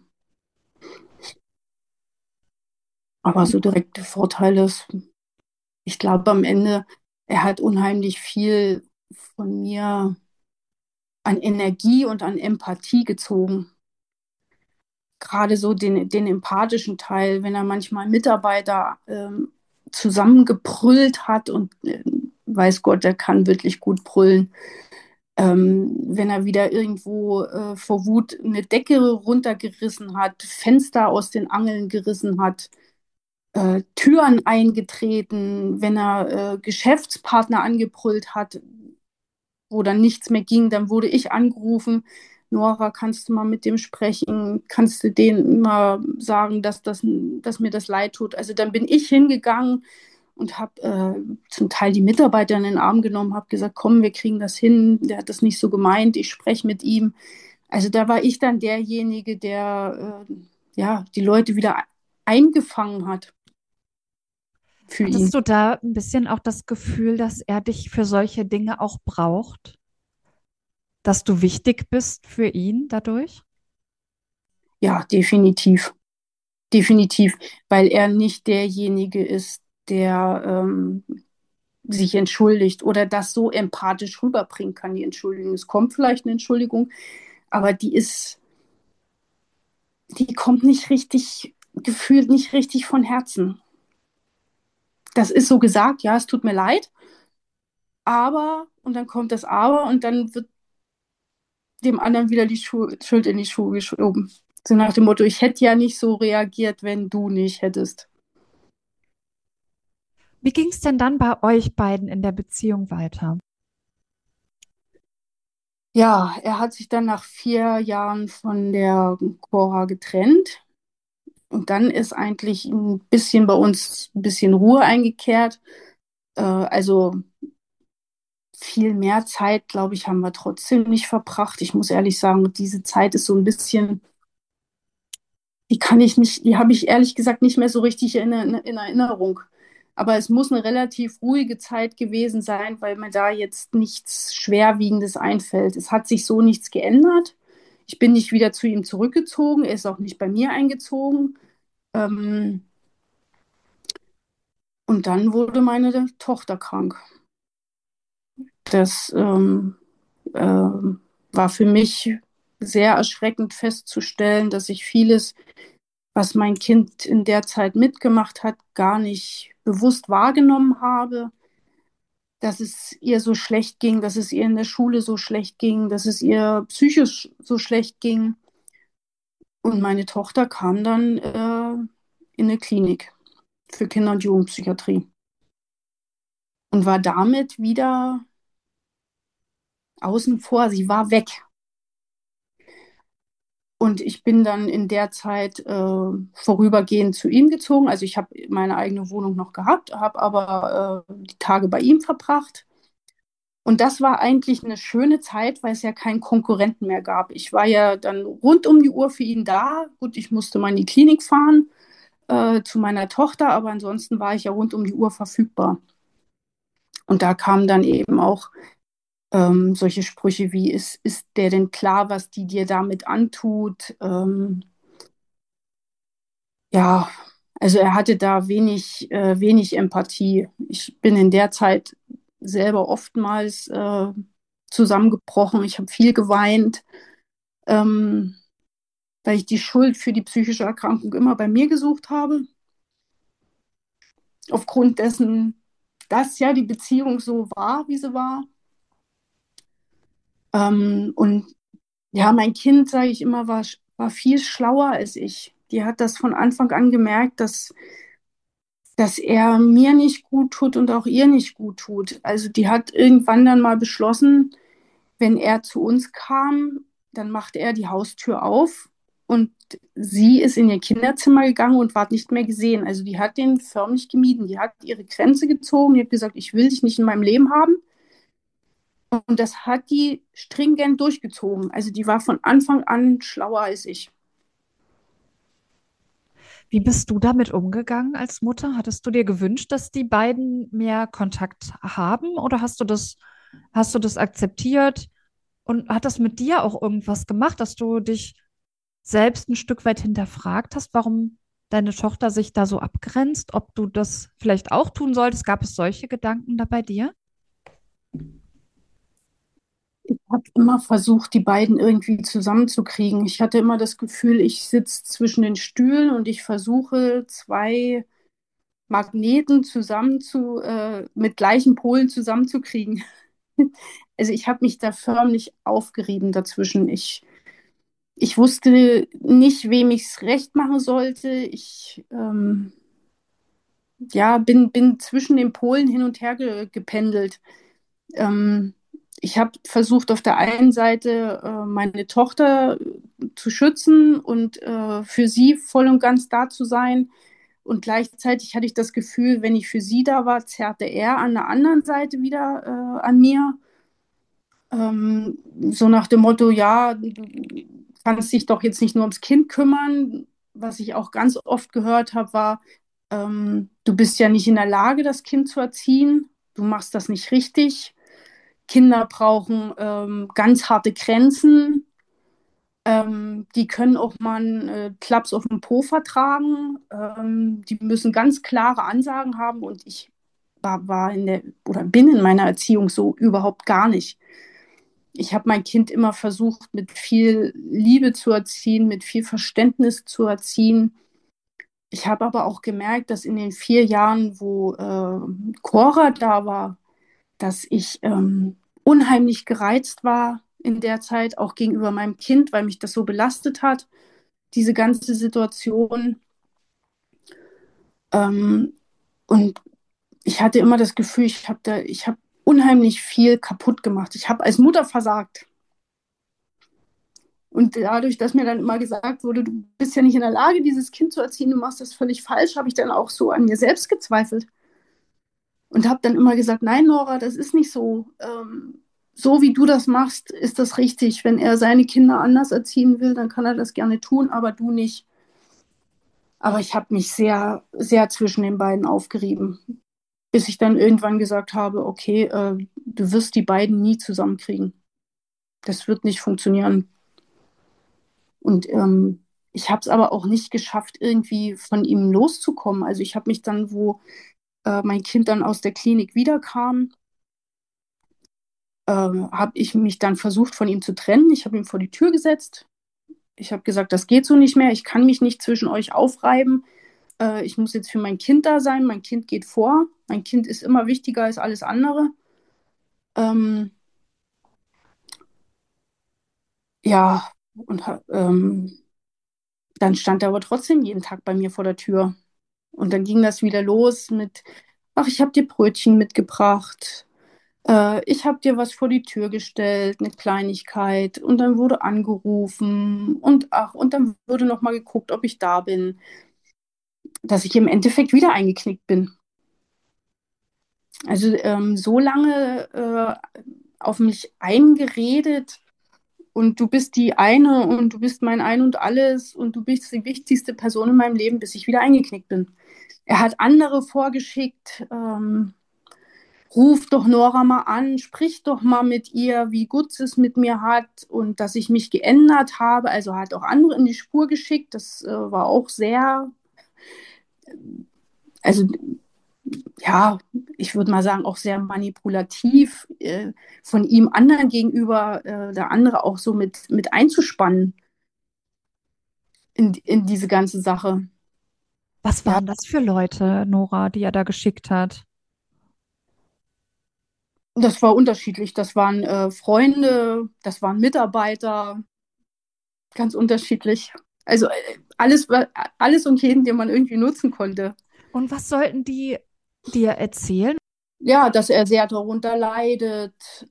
Aber so direkte Vorteile, ich glaube am Ende, er hat unheimlich viel von mir an Energie und an Empathie gezogen. Gerade so den empathischen Teil, wenn er manchmal Mitarbeiter zusammengebrüllt hat und weiß Gott, der kann wirklich gut brüllen. Wenn er wieder irgendwo vor Wut eine Decke runtergerissen hat, Fenster aus den Angeln gerissen hat, Türen eingetreten, wenn er Geschäftspartner angebrüllt hat, wo dann nichts mehr ging, dann wurde ich angerufen. Nora, kannst du mal mit dem sprechen? Kannst du denen mal sagen, dass mir das leid tut? Also dann bin ich hingegangen und habe zum Teil die Mitarbeiter in den Arm genommen, habe gesagt, komm, wir kriegen das hin. Der hat das nicht so gemeint. Ich spreche mit ihm. Also da war ich dann derjenige, der ja die Leute wieder eingefangen hat für ihn. Hattest du da ein bisschen auch das Gefühl, dass er dich für solche Dinge auch braucht? Dass du wichtig bist für ihn dadurch? Ja, definitiv. Definitiv, weil er nicht derjenige ist, der sich entschuldigt oder das so empathisch rüberbringen kann, die Entschuldigung. Es kommt vielleicht eine Entschuldigung, aber die kommt nicht richtig, gefühlt nicht richtig von Herzen. Das ist so gesagt, ja, es tut mir leid, aber, und dann kommt das Aber und dann wird dem anderen wieder die Schuld in die Schuhe geschoben. So nach dem Motto, ich hätte ja nicht so reagiert, wenn du nicht hättest. Wie ging es denn dann bei euch beiden in der Beziehung weiter? Ja, er hat sich dann nach 4 Jahren von der Cora getrennt. Und dann ist eigentlich ein bisschen bei uns ein bisschen Ruhe eingekehrt. Also viel mehr Zeit, glaube ich, haben wir trotzdem nicht verbracht. Ich muss ehrlich sagen, diese Zeit ist so ein bisschen, die kann ich nicht, die habe ich ehrlich gesagt nicht mehr so richtig in Erinnerung. Aber es muss eine relativ ruhige Zeit gewesen sein, weil mir da jetzt nichts Schwerwiegendes einfällt. Es hat sich so nichts geändert. Ich bin nicht wieder zu ihm zurückgezogen. Er ist auch nicht bei mir eingezogen. Ähm, und dann wurde meine Tochter krank. Das war für mich sehr erschreckend festzustellen, dass ich vieles, was mein Kind in der Zeit mitgemacht hat, gar nicht bewusst wahrgenommen habe, dass es ihr so schlecht ging, dass es ihr in der Schule so schlecht ging, dass es ihr psychisch so schlecht ging. Und meine Tochter kam dann in eine Klinik für Kinder- und Jugendpsychiatrie und war damit wieder außen vor. Sie war weg. Und ich bin dann in der Zeit vorübergehend zu ihm gezogen. Also ich habe meine eigene Wohnung noch gehabt, habe aber die Tage bei ihm verbracht. Und das war eigentlich eine schöne Zeit, weil es ja keinen Konkurrenten mehr gab. Ich war ja dann rund um die Uhr für ihn da. Gut, ich musste mal in die Klinik fahren zu meiner Tochter, aber ansonsten war ich ja rund um die Uhr verfügbar. Und da kamen dann eben auch solche Sprüche wie, ist der denn klar, was die dir damit antut? Ja, also er hatte da wenig Empathie. Ich bin in der Zeit selber oftmals zusammengebrochen. Ich habe viel geweint, ähm, weil ich die Schuld für die psychische Erkrankung immer bei mir gesucht habe. Aufgrund dessen, dass ja die Beziehung so war, wie sie war. Und ja, mein Kind, sage ich immer, war viel schlauer als ich. Die hat das von Anfang an gemerkt, dass er mir nicht gut tut und auch ihr nicht gut tut. Also die hat irgendwann dann mal beschlossen, wenn er zu uns kam, dann machte er die Haustür auf und sie ist in ihr Kinderzimmer gegangen und ward nicht mehr gesehen. Also die hat den förmlich gemieden. Die hat ihre Grenze gezogen, die hat gesagt, ich will dich nicht in meinem Leben haben. Und das hat die stringent durchgezogen. Also die war von Anfang an schlauer als ich. Wie bist du damit umgegangen als Mutter? Hattest du dir gewünscht, dass die beiden mehr Kontakt haben oder hast du das akzeptiert und hat das mit dir auch irgendwas gemacht, dass du dich selbst ein Stück weit hinterfragt hast, warum deine Tochter sich da so abgrenzt, ob du das vielleicht auch tun solltest? Gab es solche Gedanken da bei dir? Ich habe immer versucht, die beiden irgendwie zusammenzukriegen. Ich hatte immer das Gefühl, ich sitze zwischen den Stühlen und ich versuche, zwei Magneten mit gleichen Polen zusammenzukriegen. Also ich habe mich da förmlich aufgerieben dazwischen. Ich wusste nicht, wem ich es recht machen sollte. Ja, bin zwischen den Polen hin und her gependelt. Ähm, ich habe versucht, auf der einen Seite meine Tochter zu schützen und für sie voll und ganz da zu sein. Und gleichzeitig hatte ich das Gefühl, wenn ich für sie da war, zerrte er an der anderen Seite wieder an mir. So nach dem Motto, ja, du kannst dich doch jetzt nicht nur ums Kind kümmern. Was ich auch ganz oft gehört habe, war, du bist ja nicht in der Lage, das Kind zu erziehen. Du machst das nicht richtig. Kinder brauchen ganz harte Grenzen. Die können auch mal einen Klaps auf den Po vertragen. Die müssen ganz klare Ansagen haben und ich war in der oder bin in meiner Erziehung so überhaupt gar nicht. Ich habe mein Kind immer versucht, mit viel Liebe zu erziehen, mit viel Verständnis zu erziehen. Ich habe aber auch gemerkt, dass in den 4 Jahren, wo Cora da war, dass ich unheimlich gereizt war in der Zeit, auch gegenüber meinem Kind, weil mich das so belastet hat, diese ganze Situation. Ähm, und ich hatte immer das Gefühl, ich habe unheimlich viel kaputt gemacht. Ich habe als Mutter versagt. Und dadurch, dass mir dann immer gesagt wurde, du bist ja nicht in der Lage, dieses Kind zu erziehen, du machst das völlig falsch, habe ich dann auch so an mir selbst gezweifelt und habe dann immer gesagt, nein, Nora, das ist nicht so. So wie du das machst, ist das richtig. Wenn er seine Kinder anders erziehen will, dann kann er das gerne tun, aber du nicht. Aber ich habe mich sehr, sehr zwischen den beiden aufgerieben, bis ich dann irgendwann gesagt habe, okay, du wirst die beiden nie zusammenkriegen. Das wird nicht funktionieren. Und ich habe es aber auch nicht geschafft, irgendwie von ihm loszukommen. Also ich habe mich dann, wo mein Kind dann aus der Klinik wiederkam, habe ich mich dann versucht, von ihm zu trennen. Ich habe ihn vor die Tür gesetzt. Ich habe gesagt, das geht so nicht mehr. Ich kann mich nicht zwischen euch aufreiben. Ich muss jetzt für mein Kind da sein. Mein Kind geht vor. Mein Kind ist immer wichtiger als alles andere. Ähm, ja, und dann stand er aber trotzdem jeden Tag bei mir vor der Tür. Und dann ging das wieder los mit, ach, ich habe dir Brötchen mitgebracht. Ich habe dir was vor die Tür gestellt, eine Kleinigkeit. Und dann wurde angerufen. Und ach, und dann wurde noch mal geguckt, ob ich da bin. Dass ich im Endeffekt wieder eingeknickt bin. Also so lange auf mich eingeredet und du bist die eine und du bist mein Ein und alles und du bist die wichtigste Person in meinem Leben, bis ich wieder eingeknickt bin. Er hat andere vorgeschickt, ruf doch Nora mal an, sprich doch mal mit ihr, wie gut sie es mit mir hat und dass ich mich geändert habe. Also hat auch andere in die Spur geschickt. Das war auch sehr, also ja, ich würde mal sagen, auch sehr manipulativ von ihm anderen gegenüber, der andere auch so mit einzuspannen in diese ganze Sache. Was Ja, waren das für Leute, Nora, die er da geschickt hat? das war unterschiedlich. Das waren Freunde, das waren Mitarbeiter, ganz unterschiedlich. Also alles und jeden, den man irgendwie nutzen konnte. Und was sollten die dir erzählen? Ja, dass er sehr darunter leidet,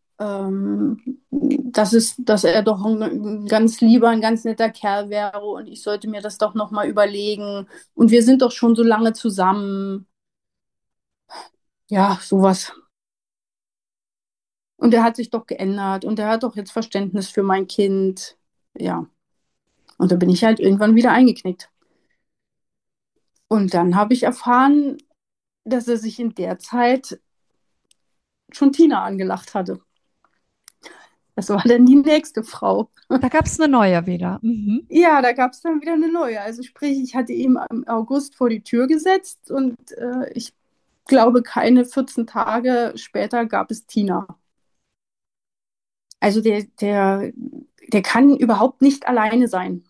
dass er doch ein ganz lieber, ein ganz netter Kerl wäre und ich sollte mir das doch nochmal überlegen. Und wir sind doch schon so lange zusammen. Ja, sowas. Und er hat sich doch geändert und er hat doch jetzt Verständnis für mein Kind. Ja. Und da bin ich halt irgendwann wieder eingeknickt. Und dann habe ich erfahren, dass er sich in der Zeit schon Tina angelacht hatte. Das war dann die nächste Frau. Da gab es eine neue wieder. Mhm. Ja, da gab es dann wieder eine neue. Also sprich, ich hatte ihn im August vor die Tür gesetzt und ich glaube, keine 14 Tage später gab es Tina. Also der kann überhaupt nicht alleine sein.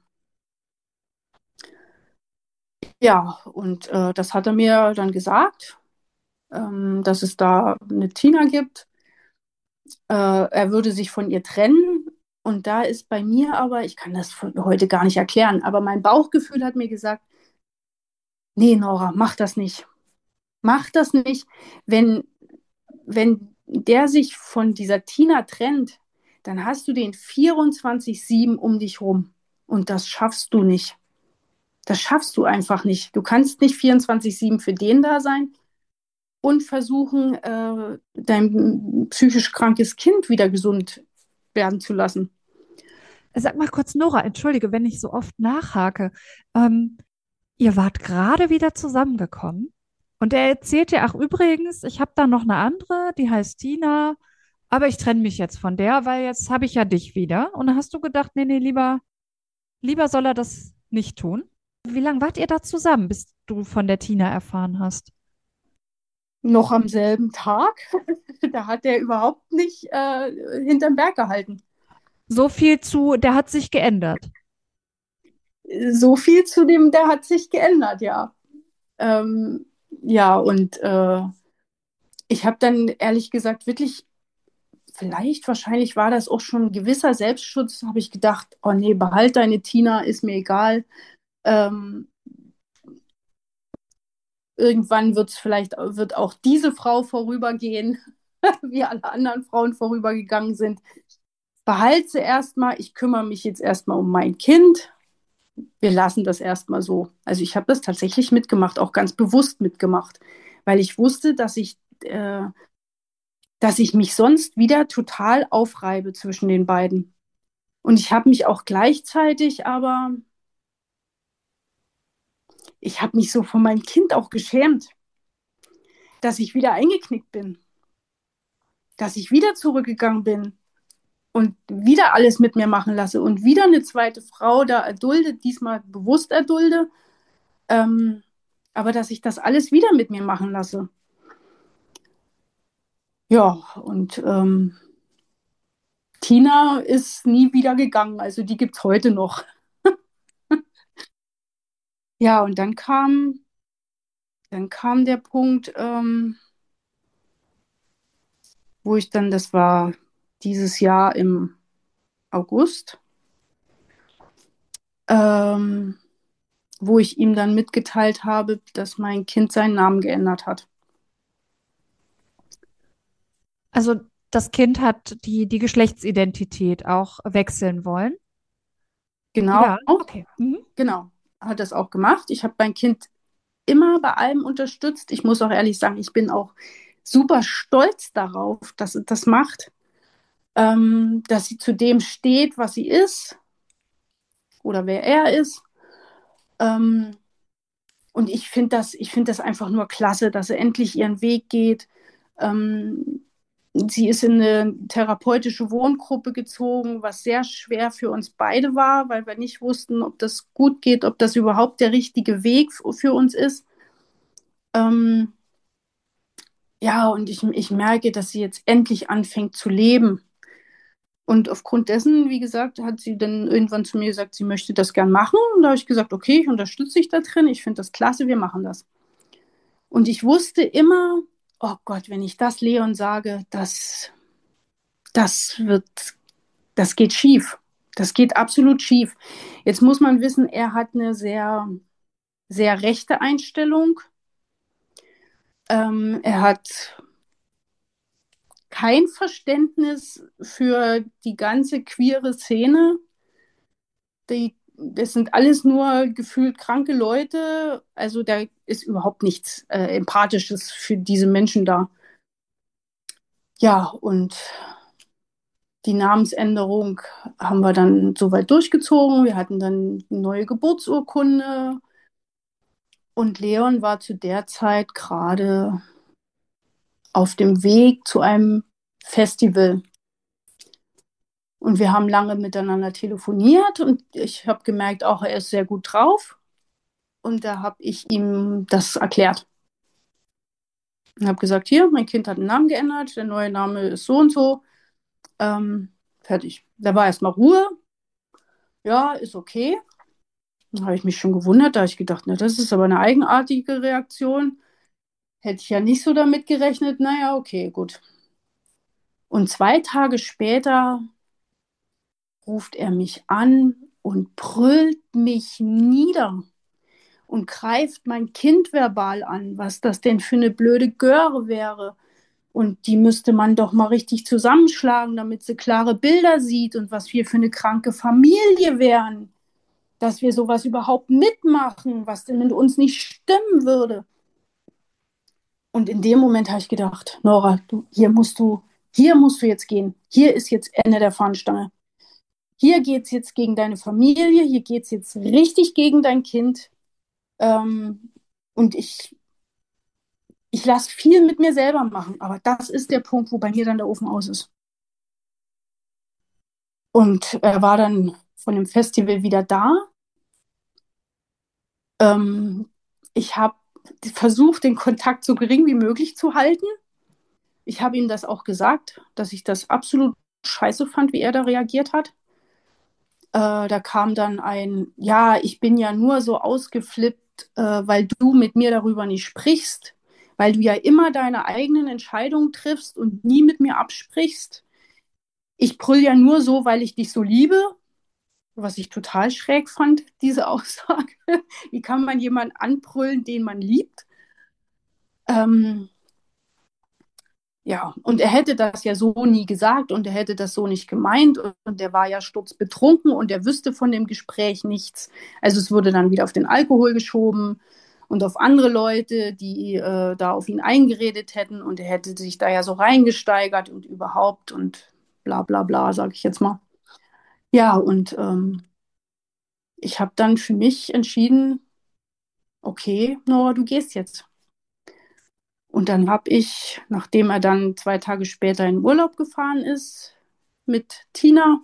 Ja, und das hat er mir dann gesagt, dass es da eine Tina gibt. Er würde sich von ihr trennen. Und da ist bei mir aber, ich kann das heute gar nicht erklären, aber mein Bauchgefühl hat mir gesagt, nee, Nora, mach das nicht. Mach das nicht. Wenn, wenn der sich von dieser Tina trennt, dann hast du den 24/7 um dich rum. Und das schaffst du nicht. Das schaffst du einfach nicht. Du kannst nicht 24/7 für den da sein und versuchen, dein psychisch krankes Kind wieder gesund werden zu lassen. Sag mal kurz, Nora, entschuldige, wenn ich so oft nachhake. Ähm, Ihr wart gerade wieder zusammengekommen und er erzählt dir, ach übrigens, ich habe da noch eine andere, die heißt Tina, aber ich trenne mich jetzt von der, weil jetzt habe ich ja dich wieder. Und dann hast du gedacht, nee, nee, lieber. Lieber soll er das nicht tun. Wie lange wart ihr da zusammen, bis du von der Tina erfahren hast? Noch am selben Tag, da hat er überhaupt nicht hinterm Berg gehalten. So viel zu, der hat sich geändert. So viel zu dem, der hat sich geändert, ja. Ähm, ja, und ich habe dann ehrlich gesagt wirklich, vielleicht, wahrscheinlich war das auch schon ein gewisser Selbstschutz, habe ich gedacht, oh nee, behalt deine Tina, ist mir egal. Ähm, irgendwann wird auch diese Frau vorübergehen, wie alle anderen Frauen vorübergegangen sind. Behalte sie erstmal, ich kümmere mich jetzt erstmal um mein Kind. Wir lassen das erstmal so. Also ich habe das tatsächlich mitgemacht, auch ganz bewusst mitgemacht, weil ich wusste, dass ich mich sonst wieder total aufreibe zwischen den beiden. Und ich habe mich auch gleichzeitig, aber ich habe mich so von meinem Kind auch geschämt, dass ich wieder eingeknickt bin, dass ich wieder zurückgegangen bin und wieder alles mit mir machen lasse und wieder eine zweite Frau da erdulde, diesmal bewusst erdulde, ähm, aber dass ich das alles wieder mit mir machen lasse. Ja, und Tina ist nie wieder gegangen, also die gibt es heute noch. Ja, und dann kam der Punkt, wo ich dann, das war dieses Jahr im August, ähm, wo ich ihm dann mitgeteilt habe, dass mein Kind seinen Namen geändert hat. Also das Kind hat die Geschlechtsidentität auch wechseln wollen. Genau, Ja, okay. Mhm. genau, hat das auch gemacht. Ich habe mein Kind immer bei allem unterstützt. Ich muss auch ehrlich sagen, ich bin auch super stolz darauf, dass es das macht, dass sie zu dem steht, was sie ist oder wer er ist. Ähm, und ich finde das einfach nur klasse, dass sie endlich ihren Weg geht. Ähm, sie ist in eine therapeutische Wohngruppe gezogen, was sehr schwer für uns beide war, weil wir nicht wussten, ob das gut geht, ob das überhaupt der richtige Weg für uns ist. Ähm, ja, und ich merke, dass sie jetzt endlich anfängt zu leben. Und aufgrund dessen, wie gesagt, hat sie dann irgendwann zu mir gesagt, sie möchte das gern machen. Und da habe ich gesagt, okay, ich unterstütze dich da drin. Ich finde das klasse, wir machen das. Und ich wusste immer, oh Gott, wenn ich das Leon sage, das wird, das geht schief. Das geht absolut schief. Jetzt muss man wissen, er hat eine sehr rechte Einstellung. Er hat kein Verständnis für die ganze queere Szene. Das sind alles nur gefühlt kranke Leute. Also da ist überhaupt nichts Empathisches für diese Menschen da. Ja, und die Namensänderung haben wir dann soweit durchgezogen. Wir hatten dann eine neue Geburtsurkunde und Leon war zu der Zeit gerade auf dem Weg zu einem Festival. Und wir haben lange miteinander telefoniert und ich habe gemerkt, auch er ist sehr gut drauf. Und da habe ich ihm das erklärt. Und habe gesagt, hier, mein Kind hat einen Namen geändert, der neue Name ist so und so. Fertig. Da war erstmal Ruhe. Ja, ist okay. Dann habe ich mich schon gewundert, da habe ich gedacht, na, das ist aber eine eigenartige Reaktion. Hätte ich ja nicht so damit gerechnet. Naja, okay, gut. Und 2 Tage später ruft er mich an und brüllt mich nieder und greift mein Kind verbal an, was das denn für eine blöde Göre wäre. Und die müsste man doch mal richtig zusammenschlagen, damit sie klare Bilder sieht und was wir für eine kranke Familie wären, dass wir sowas überhaupt mitmachen, was denn mit uns nicht stimmen würde. Und in dem Moment habe ich gedacht, Nora, hier musst du jetzt gehen. Hier ist jetzt Ende der Fahnenstange. Hier geht es jetzt gegen deine Familie, hier geht es jetzt richtig gegen dein Kind. Ähm, und ich lasse viel mit mir selber machen, aber das ist der Punkt, wo bei mir dann der Ofen aus ist. Und er war dann von dem Festival wieder da. Ähm, Ich habe versucht, den Kontakt so gering wie möglich zu halten. Ich habe ihm das auch gesagt, dass ich das absolut scheiße fand, wie er da reagiert hat. Da kam dann ein, ja, ich bin ja nur so ausgeflippt, weil du mit mir darüber nicht sprichst, weil du ja immer deine eigenen Entscheidungen triffst und nie mit mir absprichst. Ich brüll ja nur so, weil ich dich so liebe, was ich total schräg fand, diese Aussage. Wie kann man jemanden anbrüllen, den man liebt? Ähm, Ja, und er hätte das ja so nie gesagt und er hätte das so nicht gemeint und er war ja sturzbetrunken und er wüsste von dem Gespräch nichts. Also es wurde dann wieder auf den Alkohol geschoben und auf andere Leute, die da auf ihn eingeredet hätten und er hätte sich da ja so reingesteigert und überhaupt und bla bla bla, sage ich jetzt mal. Ja, und ich habe dann für mich entschieden, okay, Nora, du gehst jetzt. Und dann habe ich, nachdem er dann 2 Tage später in Urlaub gefahren ist mit Tina,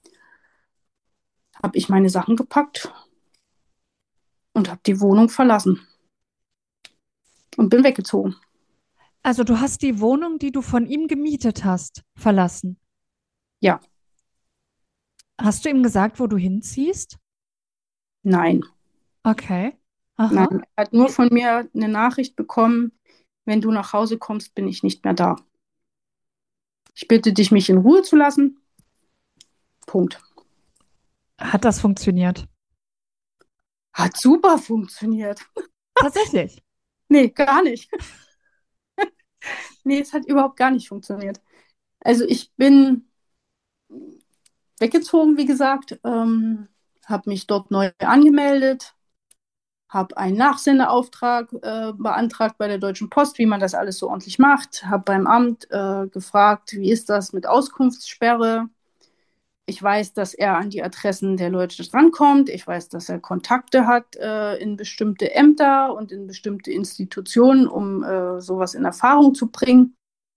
habe ich meine Sachen gepackt und habe die Wohnung verlassen und bin weggezogen. Also du hast die Wohnung, die du von ihm gemietet hast, verlassen. Ja, Hast du ihm gesagt, wo du hinziehst? nein, Okay. nein. Aha. Er hat nur von mir eine Nachricht bekommen, wenn du nach Hause kommst, bin ich nicht mehr da. Ich bitte dich, mich in Ruhe zu lassen. Punkt. Hat das funktioniert? Hat super funktioniert. Tatsächlich. Nee, gar nicht. Nee, es hat überhaupt gar nicht funktioniert. Also ich bin weggezogen, wie gesagt, habe mich dort neu angemeldet, habe einen Nachsendeauftrag beantragt bei der Deutschen Post, wie man das alles so ordentlich macht, habe beim Amt gefragt, wie ist das mit Auskunftssperre. Ich weiß, dass er an die Adressen der Leute drankommt. Ich weiß, dass er Kontakte hat in bestimmte Ämter und in bestimmte Institutionen, um sowas in Erfahrung zu bringen.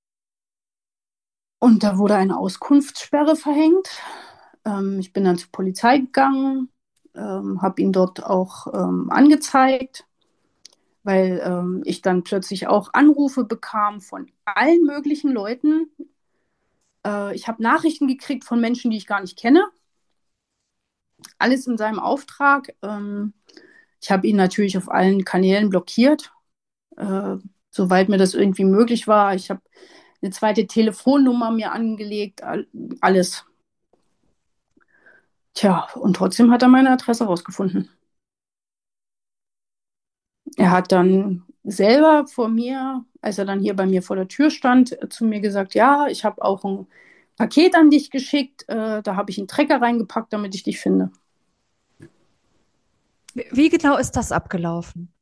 Und da wurde eine Auskunftssperre verhängt. Ich bin dann zur Polizei gegangen, habe ihn dort auch angezeigt, weil ich dann plötzlich auch Anrufe bekam von allen möglichen Leuten. Ich habe Nachrichten gekriegt von Menschen, die ich gar nicht kenne. Alles in seinem Auftrag. Ich habe ihn natürlich auf allen Kanälen blockiert, äh, soweit mir das irgendwie möglich war. Ich habe eine zweite Telefonnummer mir angelegt, alles. Tja, und trotzdem hat er meine Adresse rausgefunden. Er hat dann selber vor mir, als er dann hier bei mir vor der Tür stand, zu mir gesagt, ja, ich habe auch ein Paket an dich geschickt, da habe ich einen Trecker reingepackt, damit ich dich finde. Wie genau ist das abgelaufen?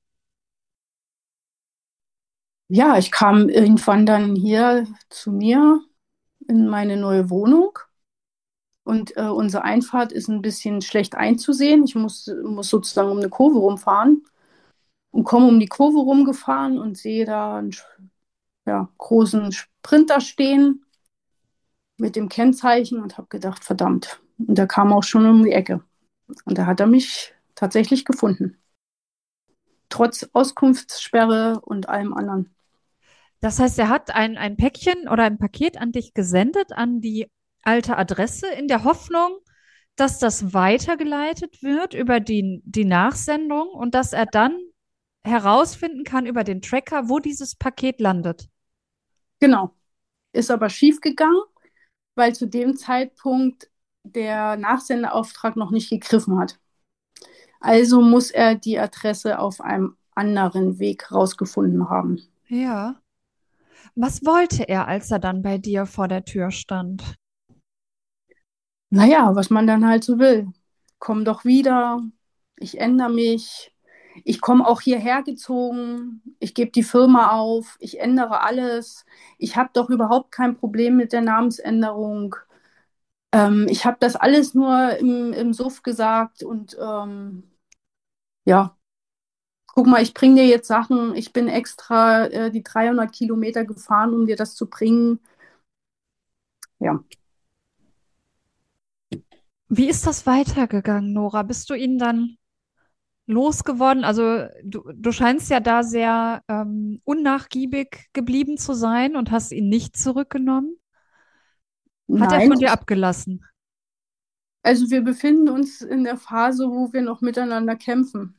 Ja, ich kam irgendwann dann hier zu mir in meine neue Wohnung und unsere Einfahrt ist ein bisschen schlecht einzusehen. Ich muss sozusagen um eine Kurve rumfahren und komme um die Kurve rumgefahren und sehe da einen ja, großen Sprinter stehen mit dem Kennzeichen und habe gedacht, verdammt. Und der kam auch schon um die Ecke. Und da hat er mich tatsächlich gefunden. Trotz Auskunftssperre und allem anderen. Das heißt, er hat ein Päckchen oder ein Paket an dich gesendet, an die alte Adresse, in der Hoffnung, dass das weitergeleitet wird über die Nachsendung und dass er dann herausfinden kann über den Tracker, wo dieses Paket landet. Genau. Ist aber schief gegangen, weil zu dem Zeitpunkt der Nachsendeauftrag noch nicht gegriffen hat. Also muss er die Adresse auf einem anderen Weg rausgefunden haben. Ja. Was wollte er, als er dann bei dir vor der Tür stand? Naja, was man dann halt so will. Komm doch wieder, ich ändere mich, ich komme auch hierher gezogen, ich gebe die Firma auf, ich ändere alles. Ich habe doch überhaupt kein Problem mit der Namensänderung. Ich habe das alles nur im Suff gesagt und ja, guck mal, ich bringe dir jetzt Sachen, ich bin extra die 300 Kilometer gefahren, um dir das zu bringen. Ja, Wie ist das weitergegangen, Nora? Bist du ihn dann losgeworden? Also du scheinst ja da sehr unnachgiebig geblieben zu sein und hast ihn nicht zurückgenommen. Hat er Nein, von dir abgelassen? also wir befinden uns in der Phase, wo wir noch miteinander kämpfen.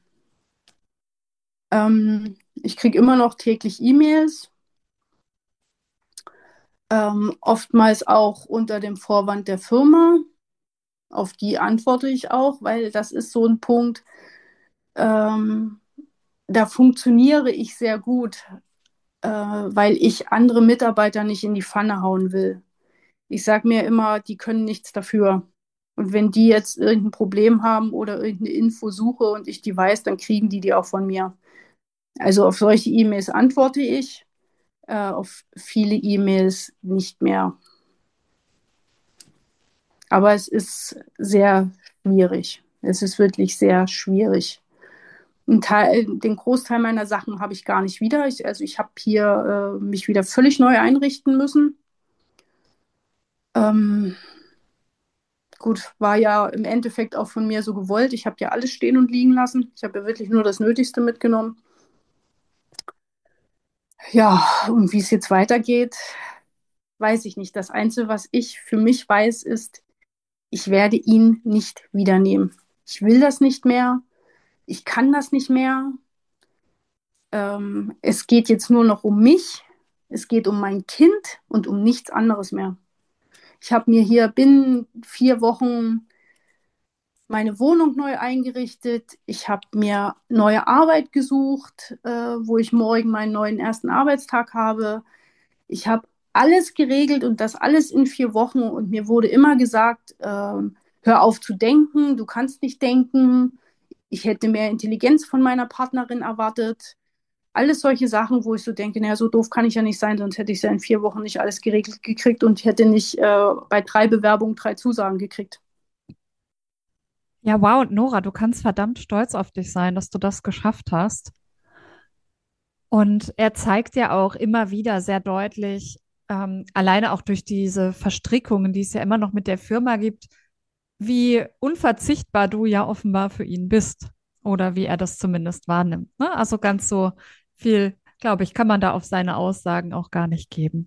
Ich kriege immer noch täglich E-Mails, oftmals auch unter dem Vorwand der Firma. Auf die antworte ich auch, weil das ist so ein Punkt, ähm, da funktioniere ich sehr gut, weil ich andere Mitarbeiter nicht in die Pfanne hauen will. Ich sage mir immer, die können nichts dafür. Und wenn die jetzt irgendein Problem haben oder irgendeine Info suche und ich die weiß, dann kriegen die auch von mir. Also auf solche E-Mails antworte ich, auf viele E-Mails nicht mehr. Aber es ist sehr schwierig. Es ist wirklich sehr schwierig. Den Großteil meiner Sachen habe ich gar nicht wieder. Also ich habe hier mich wieder völlig neu einrichten müssen. Ähm, gut, war ja im Endeffekt auch von mir so gewollt. Ich habe ja alles stehen und liegen lassen. Ich habe ja wirklich nur das Nötigste mitgenommen. Ja, und wie es jetzt weitergeht, weiß ich nicht. Das Einzige, was ich für mich weiß, ist, ich werde ihn nicht wiedernehmen. Ich will das nicht mehr. Ich kann das nicht mehr. Es geht jetzt nur noch um mich. Es geht um mein Kind und um nichts anderes mehr. Ich habe mir hier binnen 4 Wochen meine Wohnung neu eingerichtet. Ich habe mir neue Arbeit gesucht, wo ich morgen meinen neuen ersten Arbeitstag habe. Ich habe alles geregelt und das alles in 4 Wochen. Und mir wurde immer gesagt, hör auf zu denken, du kannst nicht denken. Ich hätte mehr Intelligenz von meiner Partnerin erwartet. Alles solche Sachen, wo ich so denke, naja, so doof kann ich ja nicht sein, sonst hätte ich es ja in 4 Wochen nicht alles geregelt gekriegt und hätte nicht bei 3 Bewerbungen 3 Zusagen gekriegt. Ja, wow, Nora, du kannst verdammt stolz auf dich sein, dass du das geschafft hast. Und er zeigt ja auch immer wieder sehr deutlich, alleine auch durch diese Verstrickungen, die es ja immer noch mit der Firma gibt, wie unverzichtbar du ja offenbar für ihn bist. Oder wie er das zumindest wahrnimmt. Ne? Also ganz so viel, glaube ich, kann man da auf seine Aussagen auch gar nicht geben.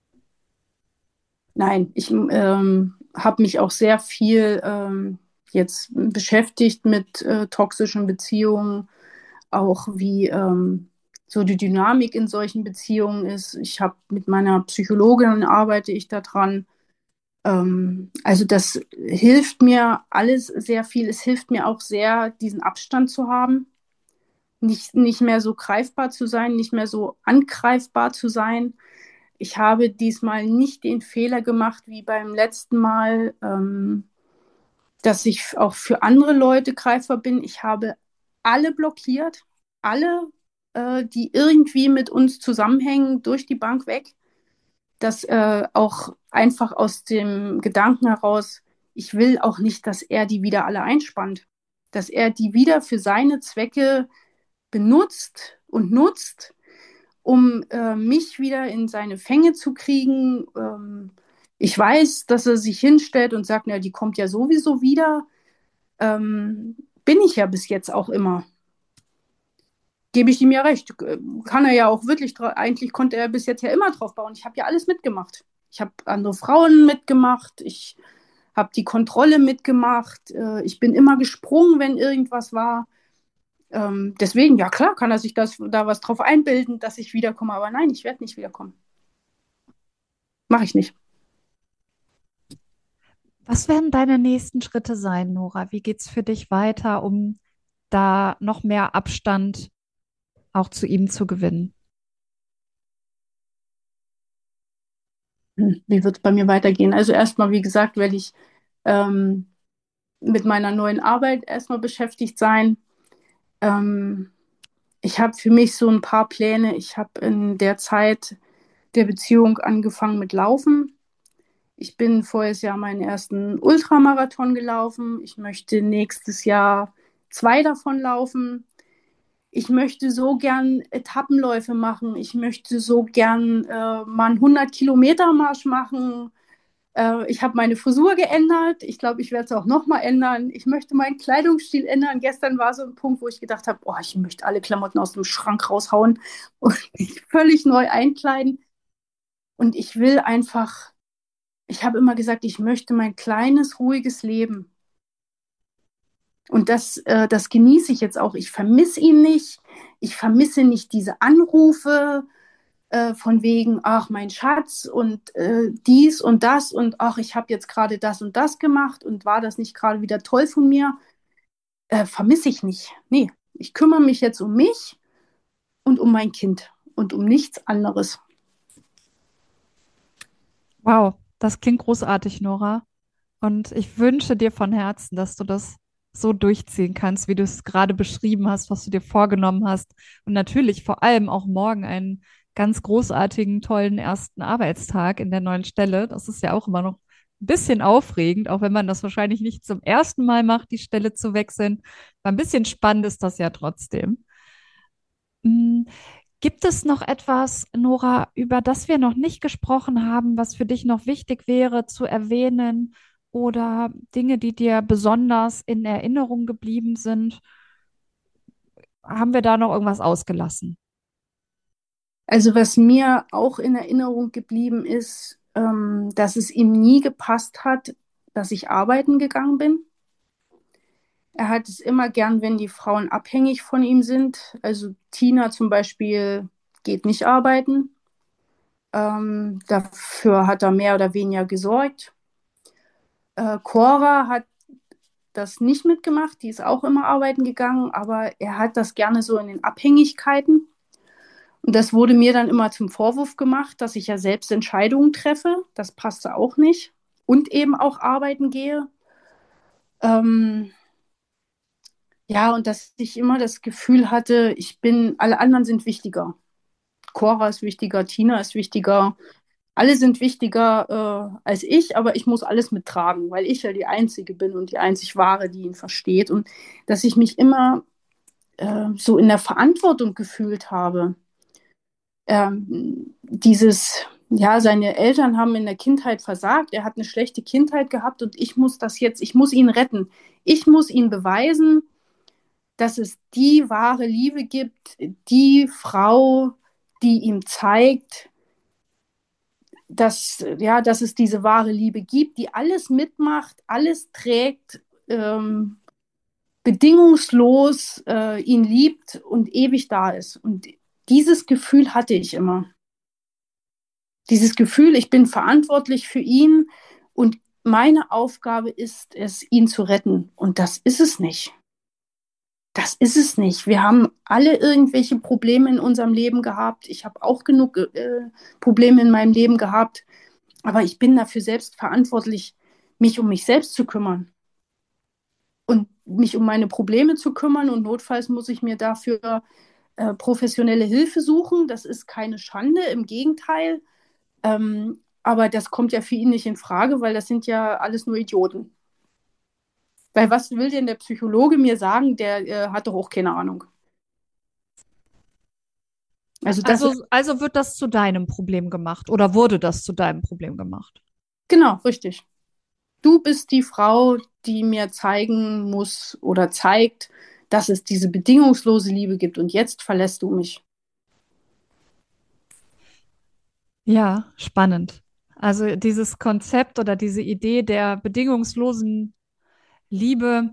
Nein, ich habe mich auch sehr viel jetzt beschäftigt mit toxischen Beziehungen, auch wie so die Dynamik in solchen Beziehungen ist. Ich habe mit meiner Psychologin arbeite ich daran. Also das hilft mir alles sehr viel. Es hilft mir auch sehr, diesen Abstand zu haben, nicht mehr so greifbar zu sein, nicht mehr so angreifbar zu sein. Ich habe diesmal nicht den Fehler gemacht wie beim letzten Mal, dass ich auch für andere Leute greifbar bin. Ich habe alle blockiert, alle, die irgendwie mit uns zusammenhängen, durch die Bank weg. Das auch einfach aus dem Gedanken heraus, ich will auch nicht, dass er die wieder alle einspannt, dass er die wieder für seine Zwecke benutzt und nutzt, um mich wieder in seine Fänge zu kriegen. Ich weiß, dass er sich hinstellt und sagt, na, die kommt ja sowieso wieder. Bin ich ja bis jetzt auch immer. Gebe ich ihm ja recht. Kann er ja auch wirklich, eigentlich konnte er bis jetzt ja immer drauf bauen. Ich habe ja alles mitgemacht. Ich habe andere Frauen mitgemacht. Ich habe die Kontrolle mitgemacht. Ich bin immer gesprungen, wenn irgendwas war. Deswegen, ja klar, kann er sich da was drauf einbilden, dass ich wiederkomme. Aber nein, ich werde nicht wiederkommen. Mache ich nicht. Was werden deine nächsten Schritte sein, Nora? Wie geht's für dich weiter, um da noch mehr Abstand auch zu ihm zu gewinnen? Wie wird es bei mir weitergehen? Also erstmal, wie gesagt, werde ich ähm, mit meiner neuen Arbeit erstmal beschäftigt sein. Ähm, Ich habe für mich so ein paar Pläne. Ich habe in der Zeit der Beziehung angefangen mit Laufen. Ich bin voriges Jahr meinen ersten Ultramarathon gelaufen. Ich möchte nächstes Jahr 2 davon laufen. Ich möchte so gern Etappenläufe machen. Ich möchte so gern mal einen 100 Kilometer Marsch machen. Ich habe meine Frisur geändert. Ich glaube, ich werde es auch nochmal ändern. Ich möchte meinen Kleidungsstil ändern. Gestern war so ein Punkt, wo ich gedacht habe, oh, ich möchte alle Klamotten aus dem Schrank raushauen und mich völlig neu einkleiden. Und ich will einfach, ich habe immer gesagt, ich möchte mein kleines, ruhiges Leben. Und das genieße ich jetzt auch. Ich vermisse ihn nicht. Ich vermisse nicht diese Anrufe von wegen, ach, mein Schatz und dies und das und ach, ich habe jetzt gerade das und das gemacht und war das nicht gerade wieder toll von mir? Vermisse ich nicht. Nee, ich kümmere mich jetzt um mich und um mein Kind und um nichts anderes. Wow, das klingt großartig, Nora. Und ich wünsche dir von Herzen, dass du das so durchziehen kannst, wie du es gerade beschrieben hast, was du dir vorgenommen hast. Und natürlich vor allem auch morgen einen ganz großartigen, tollen ersten Arbeitstag in der neuen Stelle. Das ist ja auch immer noch ein bisschen aufregend, auch wenn man das wahrscheinlich nicht zum ersten Mal macht, die Stelle zu wechseln. Aber ein bisschen spannend ist das ja trotzdem. Mm, Gibt es noch etwas, Nora, über das wir noch nicht gesprochen haben, was für dich noch wichtig wäre zu erwähnen oder Dinge, die dir besonders in Erinnerung geblieben sind? Haben wir da noch irgendwas ausgelassen? Also was mir auch in Erinnerung geblieben ist, dass es ihm nie gepasst hat, dass ich arbeiten gegangen bin. Er hat es immer gern, wenn die Frauen abhängig von ihm sind. Also Tina zum Beispiel geht nicht arbeiten. Dafür hat er mehr oder weniger gesorgt. Cora hat das nicht mitgemacht, die ist auch immer arbeiten gegangen, aber er hat das gerne so in den Abhängigkeiten. Und das wurde mir dann immer zum Vorwurf gemacht, dass ich ja selbst Entscheidungen treffe. Das passte auch nicht. Und eben auch arbeiten gehe. Ähm, ja, und dass ich immer das Gefühl hatte, alle anderen sind wichtiger. Cora ist wichtiger, Tina ist wichtiger, alle sind wichtiger als ich, aber ich muss alles mittragen, weil ich ja die Einzige bin und die einzig Wahre, die ihn versteht. Und dass ich mich immer so in der Verantwortung gefühlt habe. Ja, seine Eltern haben in der Kindheit versagt, er hat eine schlechte Kindheit gehabt und ich muss ihn retten. Ich muss ihn beweisen, dass es die wahre Liebe gibt, die Frau, die ihm zeigt, dass es diese wahre Liebe gibt, die alles mitmacht, alles trägt, bedingungslos ihn liebt und ewig da ist. Und dieses Gefühl hatte ich immer. Dieses Gefühl, ich bin verantwortlich für ihn und meine Aufgabe ist es, ihn zu retten. Und das ist es nicht. Das ist es nicht. Wir haben alle irgendwelche Probleme in unserem Leben gehabt. Ich habe auch genug Probleme in meinem Leben gehabt. Aber ich bin dafür selbst verantwortlich, mich um mich selbst zu kümmern und mich um meine Probleme zu kümmern. Und notfalls muss ich mir dafür professionelle Hilfe suchen. Das ist keine Schande, im Gegenteil. Aber das kommt ja für ihn nicht in Frage, weil das sind ja alles nur Idioten. Weil was will denn der Psychologe mir sagen? Der hat doch auch keine Ahnung. Also das ist Also wird das zu deinem Problem gemacht oder wurde das zu deinem Problem gemacht? genau richtig. Du bist die Frau, die mir zeigen muss oder zeigt, dass es diese bedingungslose Liebe gibt und jetzt verlässt du mich. Ja, spannend. Also dieses Konzept oder diese Idee der bedingungslosen Liebe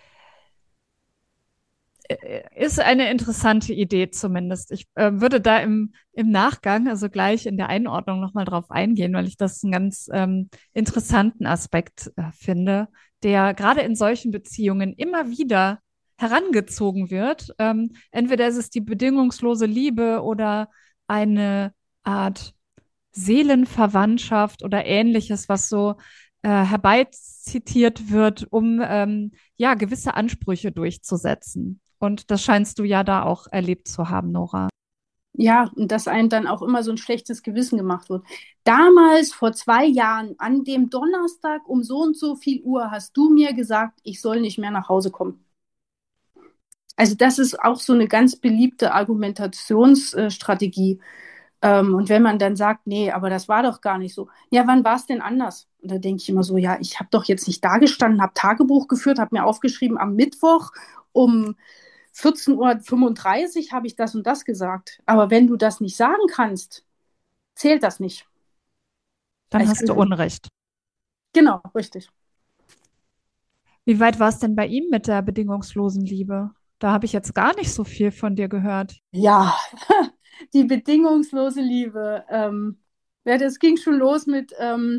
ist eine interessante Idee zumindest. Ich würde da im Nachgang, also gleich in der Einordnung nochmal drauf eingehen, weil ich das einen ganz interessanten Aspekt finde, der gerade in solchen Beziehungen immer wieder herangezogen wird. Entweder ist es die bedingungslose Liebe oder eine Art Seelenverwandtschaft oder ähnliches, was so herbeizitiert wird, um ja gewisse Ansprüche durchzusetzen. Und das scheinst du ja da auch erlebt zu haben, Nora. Ja, und dass einem dann auch immer so ein schlechtes Gewissen gemacht wird. Damals, vor 2 Jahren, an dem Donnerstag um so und so viel Uhr, hast du mir gesagt, ich soll nicht mehr nach Hause kommen. Also das ist auch so eine ganz beliebte Argumentationsstrategie. Und wenn man dann sagt, nee, aber das war doch gar nicht so. Ja, wann war es denn anders? Und da denke ich immer so, ja, ich habe doch jetzt nicht da gestanden, habe Tagebuch geführt, habe mir aufgeschrieben, am Mittwoch um 14:35 Uhr habe ich das und das gesagt. Aber wenn du das nicht sagen kannst, zählt das nicht. Dann hast du Also, Unrecht. genau, richtig. Wie weit war es denn bei ihm mit der bedingungslosen Liebe? Da habe ich jetzt gar nicht so viel von dir gehört. Ja, die bedingungslose Liebe. Ja, das ging schon los mit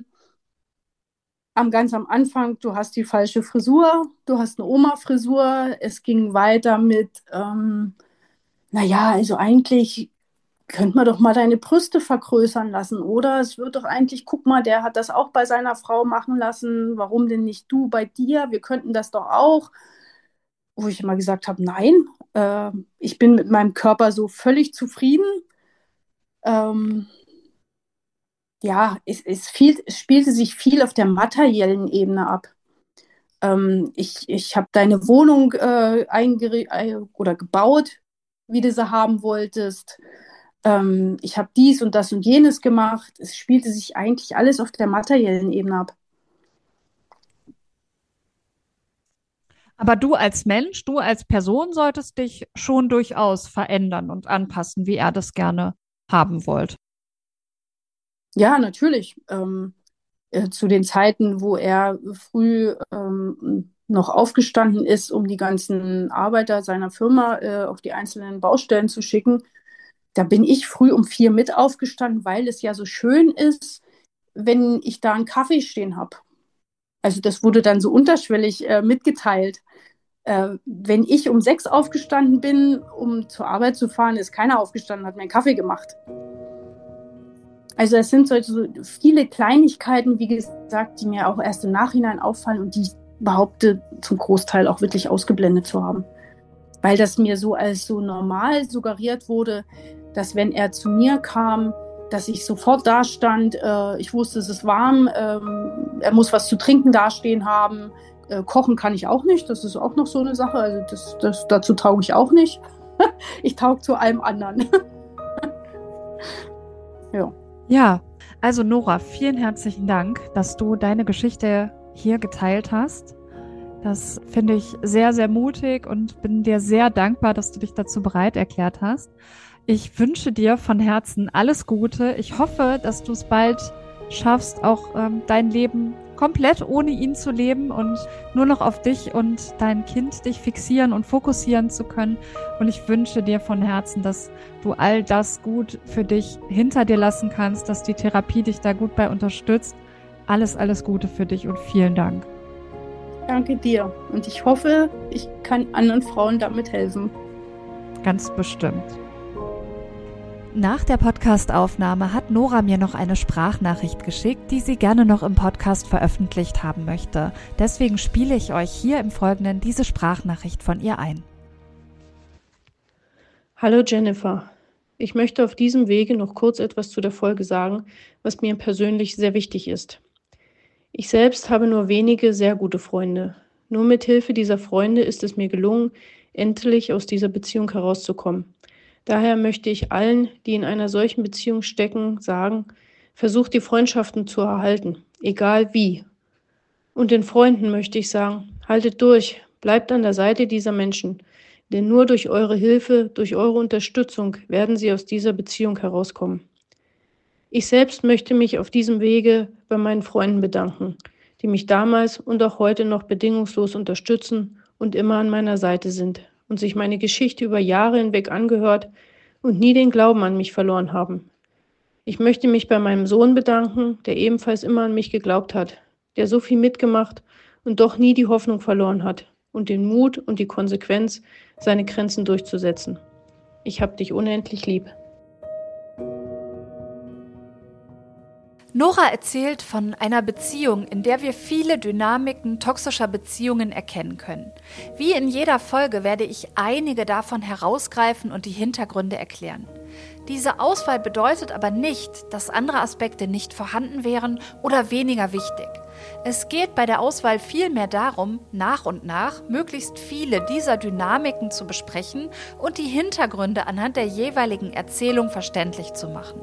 ganz am Anfang, du hast die falsche Frisur, du hast eine Oma-Frisur. Es ging weiter mit, naja, also eigentlich könnte man doch mal deine Brüste vergrößern lassen, oder? Es wird doch eigentlich, guck mal, der hat das auch bei seiner Frau machen lassen. Warum denn nicht du bei dir? Wir könnten das doch auch. Wo ich immer gesagt habe, nein, ich bin mit meinem Körper so völlig zufrieden. Ähm, ja, es spielte sich viel auf der materiellen Ebene ab. Ich habe deine Wohnung oder gebaut, wie du sie haben wolltest. Ich habe dies und das und jenes gemacht. Es spielte sich eigentlich alles auf der materiellen Ebene ab. Aber du als Mensch, du als Person solltest dich schon durchaus verändern und anpassen, wie er das gerne haben wollte. Ja, natürlich. Zu den Zeiten, wo er früh noch aufgestanden ist, um die ganzen Arbeiter seiner Firma auf die einzelnen Baustellen zu schicken, da bin ich früh um 4 mit aufgestanden, weil es ja so schön ist, wenn ich da einen Kaffee stehen habe. Also das wurde dann so unterschwellig mitgeteilt. Wenn ich um 6 aufgestanden bin, um zur Arbeit zu fahren, ist keiner aufgestanden, hat mir einen Kaffee gemacht. Also es sind so viele Kleinigkeiten, wie gesagt, die mir auch erst im Nachhinein auffallen und die ich behaupte zum Großteil auch wirklich ausgeblendet zu haben. Weil das mir so als so normal suggeriert wurde, dass wenn er zu mir kam, dass ich sofort da stand, ich wusste, es ist warm, er muss was zu trinken dastehen haben, kochen kann ich auch nicht, das ist auch noch so eine Sache, also dazu tauge ich auch nicht. Ich tauge zu allem anderen. Ja. Ja, also Nora, vielen herzlichen Dank, dass du deine Geschichte hier geteilt hast. Das finde ich sehr, sehr mutig und bin dir sehr dankbar, dass du dich dazu bereit erklärt hast. Ich wünsche dir von Herzen alles Gute. Ich hoffe, dass du es bald schaffst, auch dein Leben komplett ohne ihn zu leben und nur noch auf dich und dein Kind dich fixieren und fokussieren zu können. Und ich wünsche dir von Herzen, dass du all das gut für dich hinter dir lassen kannst, dass die Therapie dich da gut bei unterstützt. Alles, alles Gute für dich und vielen Dank. Danke dir und ich hoffe, ich kann anderen Frauen damit helfen. Ganz bestimmt. Nach der Podcast-Aufnahme hat Nora mir noch eine Sprachnachricht geschickt, die sie gerne noch im Podcast veröffentlicht haben möchte. Deswegen spiele ich euch hier im Folgenden diese Sprachnachricht von ihr ein. Hallo Jennifer, ich möchte auf diesem Wege noch kurz etwas zu der Folge sagen, was mir persönlich sehr wichtig ist. Ich selbst habe nur wenige sehr gute Freunde. Nur mit Hilfe dieser Freunde ist es mir gelungen, endlich aus dieser Beziehung herauszukommen. Daher möchte ich allen, die in einer solchen Beziehung stecken, sagen, versucht die Freundschaften zu erhalten, egal wie. Und den Freunden möchte ich sagen, haltet durch, bleibt an der Seite dieser Menschen, denn nur durch eure Hilfe, durch eure Unterstützung werden sie aus dieser Beziehung herauskommen. Ich selbst möchte mich auf diesem Wege bei meinen Freunden bedanken, die mich damals und auch heute noch bedingungslos unterstützen und immer an meiner Seite sind und sich meine Geschichte über Jahre hinweg angehört und nie den Glauben an mich verloren haben. Ich möchte mich bei meinem Sohn bedanken, der ebenfalls immer an mich geglaubt hat, der so viel mitgemacht und doch nie die Hoffnung verloren hat und den Mut und die Konsequenz, seine Grenzen durchzusetzen. Ich hab dich unendlich lieb. Nora erzählt von einer Beziehung, in der wir viele Dynamiken toxischer Beziehungen erkennen können. Wie in jeder Folge werde ich einige davon herausgreifen und die Hintergründe erklären. Diese Auswahl bedeutet aber nicht, dass andere Aspekte nicht vorhanden wären oder weniger wichtig. Es geht bei der Auswahl vielmehr darum, nach und nach möglichst viele dieser Dynamiken zu besprechen und die Hintergründe anhand der jeweiligen Erzählung verständlich zu machen.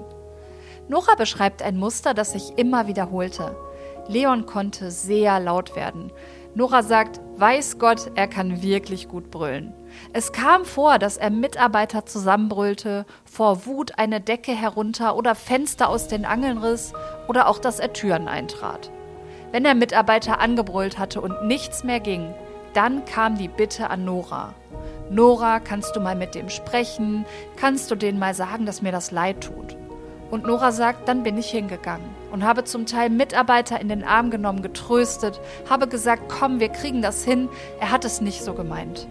Nora beschreibt ein Muster, das sich immer wiederholte. Leon konnte sehr laut werden. Nora sagt, weiß Gott, er kann wirklich gut brüllen. Es kam vor, dass er Mitarbeiter zusammenbrüllte, vor Wut eine Decke herunter oder Fenster aus den Angeln riss oder auch, dass er Türen eintrat. Wenn er Mitarbeiter angebrüllt hatte und nichts mehr ging, dann kam die Bitte an Nora. Nora, kannst du mal mit dem sprechen? Kannst du denen mal sagen, dass mir das leid tut? Und Nora sagt, dann bin ich hingegangen und habe zum Teil Mitarbeiter in den Arm genommen, getröstet, habe gesagt, komm, wir kriegen das hin. Er hat es nicht so gemeint.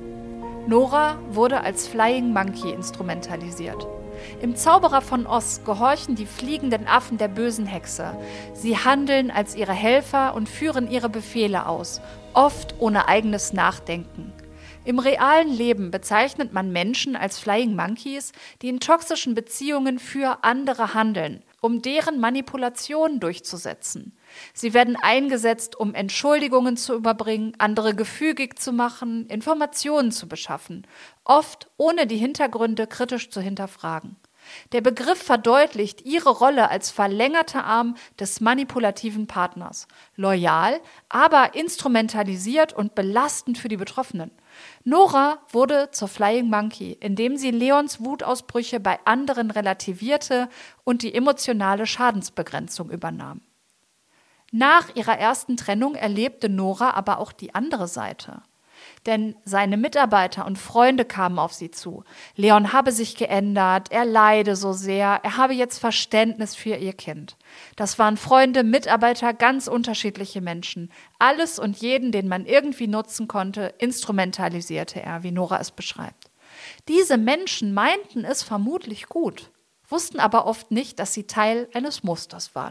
Nora wurde als Flying Monkey instrumentalisiert. Im Zauberer von Oz gehorchen die fliegenden Affen der bösen Hexe. Sie handeln als ihre Helfer und führen ihre Befehle aus, oft ohne eigenes Nachdenken. Im realen Leben bezeichnet man Menschen als Flying Monkeys, die in toxischen Beziehungen für andere handeln, um deren Manipulationen durchzusetzen. Sie werden eingesetzt, um Entschuldigungen zu überbringen, andere gefügig zu machen, Informationen zu beschaffen, oft ohne die Hintergründe kritisch zu hinterfragen. Der Begriff verdeutlicht ihre Rolle als verlängerter Arm des manipulativen Partners, loyal, aber instrumentalisiert und belastend für die Betroffenen. Nora wurde zur Flying Monkey, indem sie Leons Wutausbrüche bei anderen relativierte und die emotionale Schadensbegrenzung übernahm. Nach ihrer ersten Trennung erlebte Nora aber auch die andere Seite. Denn seine Mitarbeiter und Freunde kamen auf sie zu. Leon habe sich geändert, er leide so sehr, er habe jetzt Verständnis für ihr Kind. Das waren Freunde, Mitarbeiter, ganz unterschiedliche Menschen. Alles und jeden, den man irgendwie nutzen konnte, instrumentalisierte er, wie Nora es beschreibt. Diese Menschen meinten es vermutlich gut, wussten aber oft nicht, dass sie Teil eines Musters waren.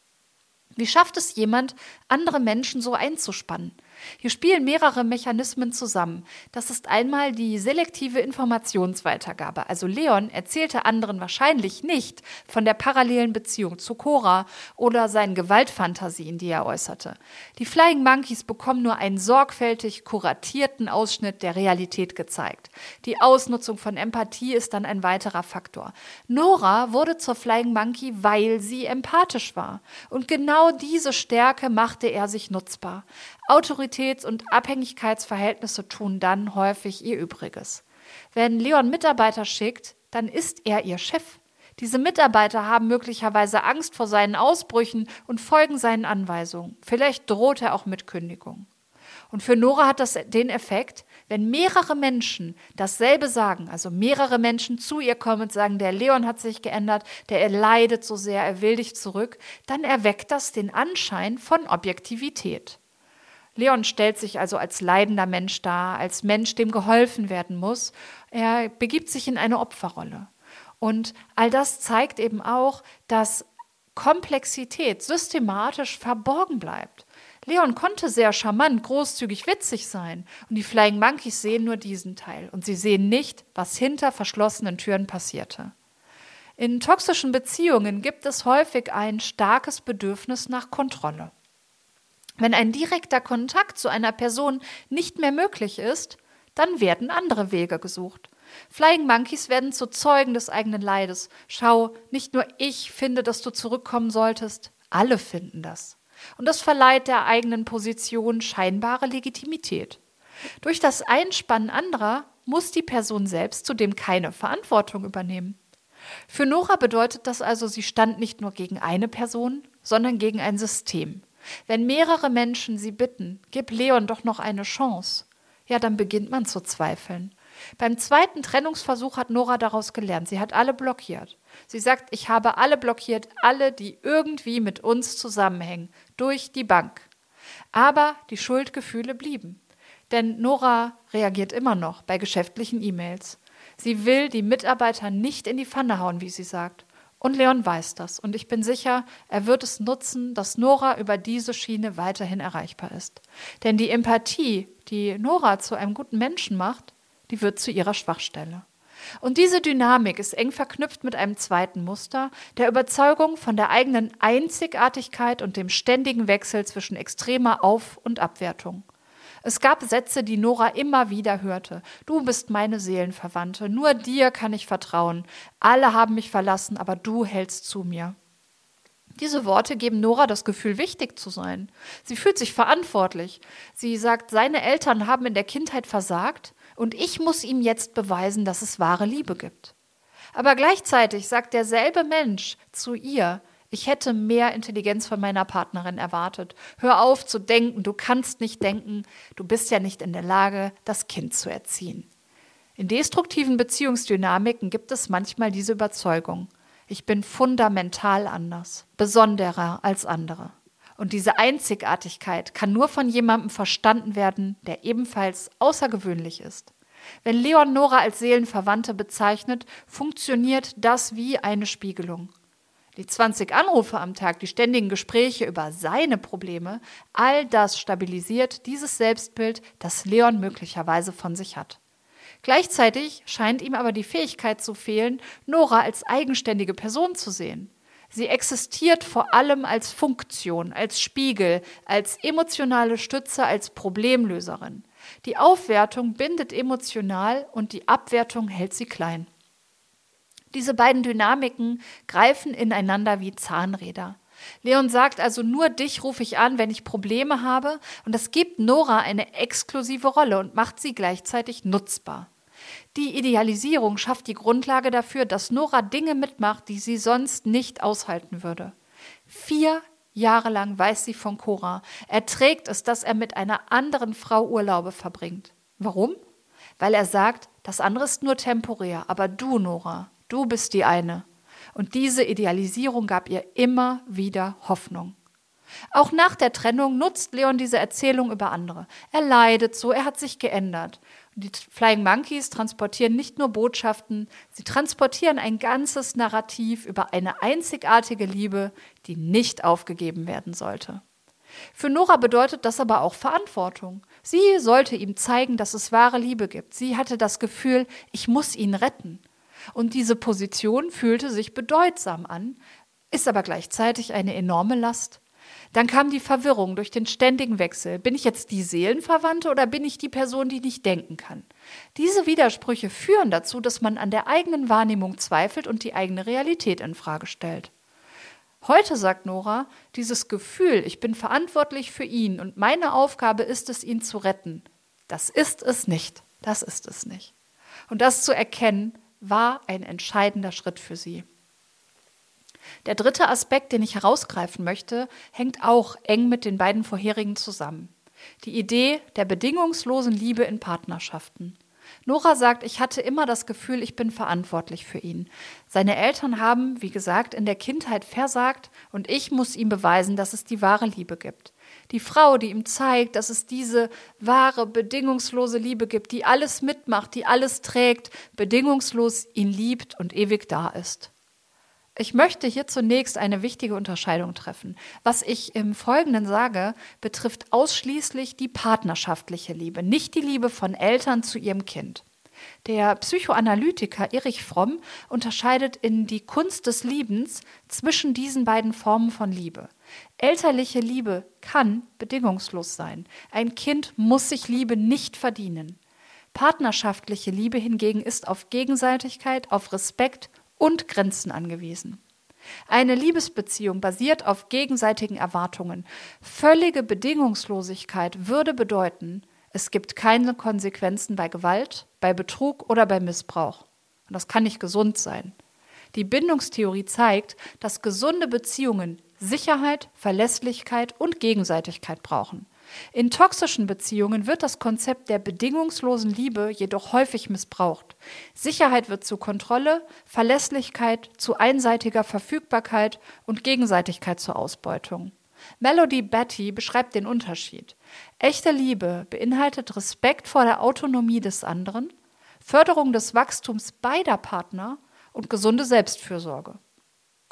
Wie schafft es jemand, andere Menschen so einzuspannen? Hier spielen mehrere Mechanismen zusammen. Das ist einmal die selektive Informationsweitergabe. Also Leon erzählte anderen wahrscheinlich nicht von der parallelen Beziehung zu Cora oder seinen Gewaltfantasien, die er äußerte. Die Flying Monkeys bekommen nur einen sorgfältig kuratierten Ausschnitt der Realität gezeigt. Die Ausnutzung von Empathie ist dann ein weiterer Faktor. Nora wurde zur Flying Monkey, weil empathisch war. Und genau diese Stärke machte er sich nutzbar. Autoritäts- und Abhängigkeitsverhältnisse tun dann häufig ihr Übriges. Wenn Leon Mitarbeiter schickt, dann ist er ihr Chef. Diese Mitarbeiter haben möglicherweise Angst vor seinen Ausbrüchen und folgen seinen Anweisungen. Vielleicht droht er auch mit Kündigung. Und für Nora hat das den Effekt, wenn mehrere Menschen dasselbe sagen, also mehrere Menschen zu ihr kommen und sagen, der Leon hat sich geändert, der leidet so sehr, er will dich zurück, dann erweckt das den Anschein von Objektivität. Leon stellt sich also als leidender Mensch dar, als Mensch, dem geholfen werden muss. Er begibt sich in eine Opferrolle. Und all das zeigt eben auch, dass Komplexität systematisch verborgen bleibt. Leon konnte sehr charmant, großzügig, witzig sein. Und die Flying Monkeys sehen nur diesen Teil. Und sie sehen nicht, was hinter verschlossenen Türen passierte. In toxischen Beziehungen gibt es häufig ein starkes Bedürfnis nach Kontrolle. Wenn ein direkter Kontakt zu einer Person nicht mehr möglich ist, dann werden andere Wege gesucht. Flying Monkeys werden zu Zeugen des eigenen Leides. Schau, nicht nur ich finde, dass du zurückkommen solltest, alle finden das. Und das verleiht der eigenen Position scheinbare Legitimität. Durch das Einspannen anderer muss die Person selbst zudem keine Verantwortung übernehmen. Für Nora bedeutet das also, sie stand nicht nur gegen eine Person, sondern gegen ein System. Wenn mehrere Menschen sie bitten, gib Leon doch noch eine Chance, ja, dann beginnt man zu zweifeln. Beim zweiten Trennungsversuch hat Nora daraus gelernt. Sie hat alle blockiert. Sie sagt, ich habe alle blockiert, alle, die irgendwie mit uns zusammenhängen, durch die Bank. Aber die Schuldgefühle blieben. Denn Nora reagiert immer noch bei geschäftlichen E-Mails. Sie will die Mitarbeiter nicht in die Pfanne hauen, wie sie sagt. Und Leon weiß das. Und ich bin sicher, er wird es nutzen, dass Nora über diese Schiene weiterhin erreichbar ist. Denn die Empathie, die Nora zu einem guten Menschen macht, die wird zu ihrer Schwachstelle. Und diese Dynamik ist eng verknüpft mit einem zweiten Muster, der Überzeugung von der eigenen Einzigartigkeit und dem ständigen Wechsel zwischen extremer Auf- und Abwertung. Es gab Sätze, die Nora immer wieder hörte. Du bist meine Seelenverwandte, nur dir kann ich vertrauen. Alle haben mich verlassen, aber du hältst zu mir. Diese Worte geben Nora das Gefühl, wichtig zu sein. Sie fühlt sich verantwortlich. Sie sagt, seine Eltern haben in der Kindheit versagt und ich muss ihm jetzt beweisen, dass es wahre Liebe gibt. Aber gleichzeitig sagt derselbe Mensch zu ihr, ich hätte mehr Intelligenz von meiner Partnerin erwartet. Hör auf zu denken, du kannst nicht denken, du bist ja nicht in der Lage, das Kind zu erziehen. In destruktiven Beziehungsdynamiken gibt es manchmal diese Überzeugung. Ich bin fundamental anders, besonderer als andere. Und diese Einzigartigkeit kann nur von jemandem verstanden werden, der ebenfalls außergewöhnlich ist. Wenn Leon Nora als Seelenverwandte bezeichnet, funktioniert das wie eine Spiegelung. Die 20 Anrufe am Tag, die ständigen Gespräche über seine Probleme, all das stabilisiert dieses Selbstbild, das Leon möglicherweise von sich hat. Gleichzeitig scheint ihm aber die Fähigkeit zu fehlen, Nora als eigenständige Person zu sehen. Sie existiert vor allem als Funktion, als Spiegel, als emotionale Stütze, als Problemlöserin. Die Aufwertung bindet emotional und die Abwertung hält sie klein. Diese beiden Dynamiken greifen ineinander wie Zahnräder. Leon sagt also, nur dich rufe ich an, wenn ich Probleme habe, und das gibt Nora eine exklusive Rolle und macht sie gleichzeitig nutzbar. Die Idealisierung schafft die Grundlage dafür, dass Nora Dinge mitmacht, die sie sonst nicht aushalten würde. 4 Jahre lang weiß sie von Cora. Er trägt es, dass er mit einer anderen Frau Urlaube verbringt. Warum? Weil er sagt, das andere ist nur temporär, aber du, Nora, du bist die eine. Und diese Idealisierung gab ihr immer wieder Hoffnung. Auch nach der Trennung nutzt Leon diese Erzählung über andere. Er leidet so, er hat sich geändert. Und die Flying Monkeys transportieren nicht nur Botschaften, sie transportieren ein ganzes Narrativ über eine einzigartige Liebe, die nicht aufgegeben werden sollte. Für Nora bedeutet das aber auch Verantwortung. Sie sollte ihm zeigen, dass es wahre Liebe gibt. Sie hatte das Gefühl, ich muss ihn retten. Und diese Position fühlte sich bedeutsam an, ist aber gleichzeitig eine enorme Last. Dann kam die Verwirrung durch den ständigen Wechsel. Bin ich jetzt die Seelenverwandte oder bin ich die Person, die nicht denken kann? Diese Widersprüche führen dazu, dass man an der eigenen Wahrnehmung zweifelt und die eigene Realität in Frage stellt. Heute sagt Nora, dieses Gefühl, ich bin verantwortlich für ihn und meine Aufgabe ist es, ihn zu retten, das ist es nicht. Das ist es nicht. Und das zu erkennen, war ein entscheidender Schritt für sie. Der dritte Aspekt, den ich herausgreifen möchte, hängt auch eng mit den beiden vorherigen zusammen. Die Idee der bedingungslosen Liebe in Partnerschaften. Nora sagt, ich hatte immer das Gefühl, ich bin verantwortlich für ihn. Seine Eltern haben, wie gesagt, in der Kindheit versagt und ich muss ihm beweisen, dass es die wahre Liebe gibt. Die Frau, die ihm zeigt, dass es diese wahre, bedingungslose Liebe gibt, die alles mitmacht, die alles trägt, bedingungslos ihn liebt und ewig da ist. Ich möchte hier zunächst eine wichtige Unterscheidung treffen. Was ich im Folgenden sage, betrifft ausschließlich die partnerschaftliche Liebe, nicht die Liebe von Eltern zu ihrem Kind. Der Psychoanalytiker Erich Fromm unterscheidet in Die Kunst des Liebens zwischen diesen beiden Formen von Liebe. Elterliche Liebe kann bedingungslos sein. Ein Kind muss sich Liebe nicht verdienen. Partnerschaftliche Liebe hingegen ist auf Gegenseitigkeit, auf Respekt und Grenzen angewiesen. Eine Liebesbeziehung basiert auf gegenseitigen Erwartungen. Völlige Bedingungslosigkeit würde bedeuten, es gibt keine Konsequenzen bei Gewalt, bei Betrug oder bei Missbrauch. Und das kann nicht gesund sein. Die Bindungstheorie zeigt, dass gesunde Beziehungen Sicherheit, Verlässlichkeit und Gegenseitigkeit brauchen. In toxischen Beziehungen wird das Konzept der bedingungslosen Liebe jedoch häufig missbraucht. Sicherheit wird zu Kontrolle, Verlässlichkeit zu einseitiger Verfügbarkeit und Gegenseitigkeit zur Ausbeutung. Melody Beattie beschreibt den Unterschied. Echte Liebe beinhaltet Respekt vor der Autonomie des anderen, Förderung des Wachstums beider Partner und gesunde Selbstfürsorge.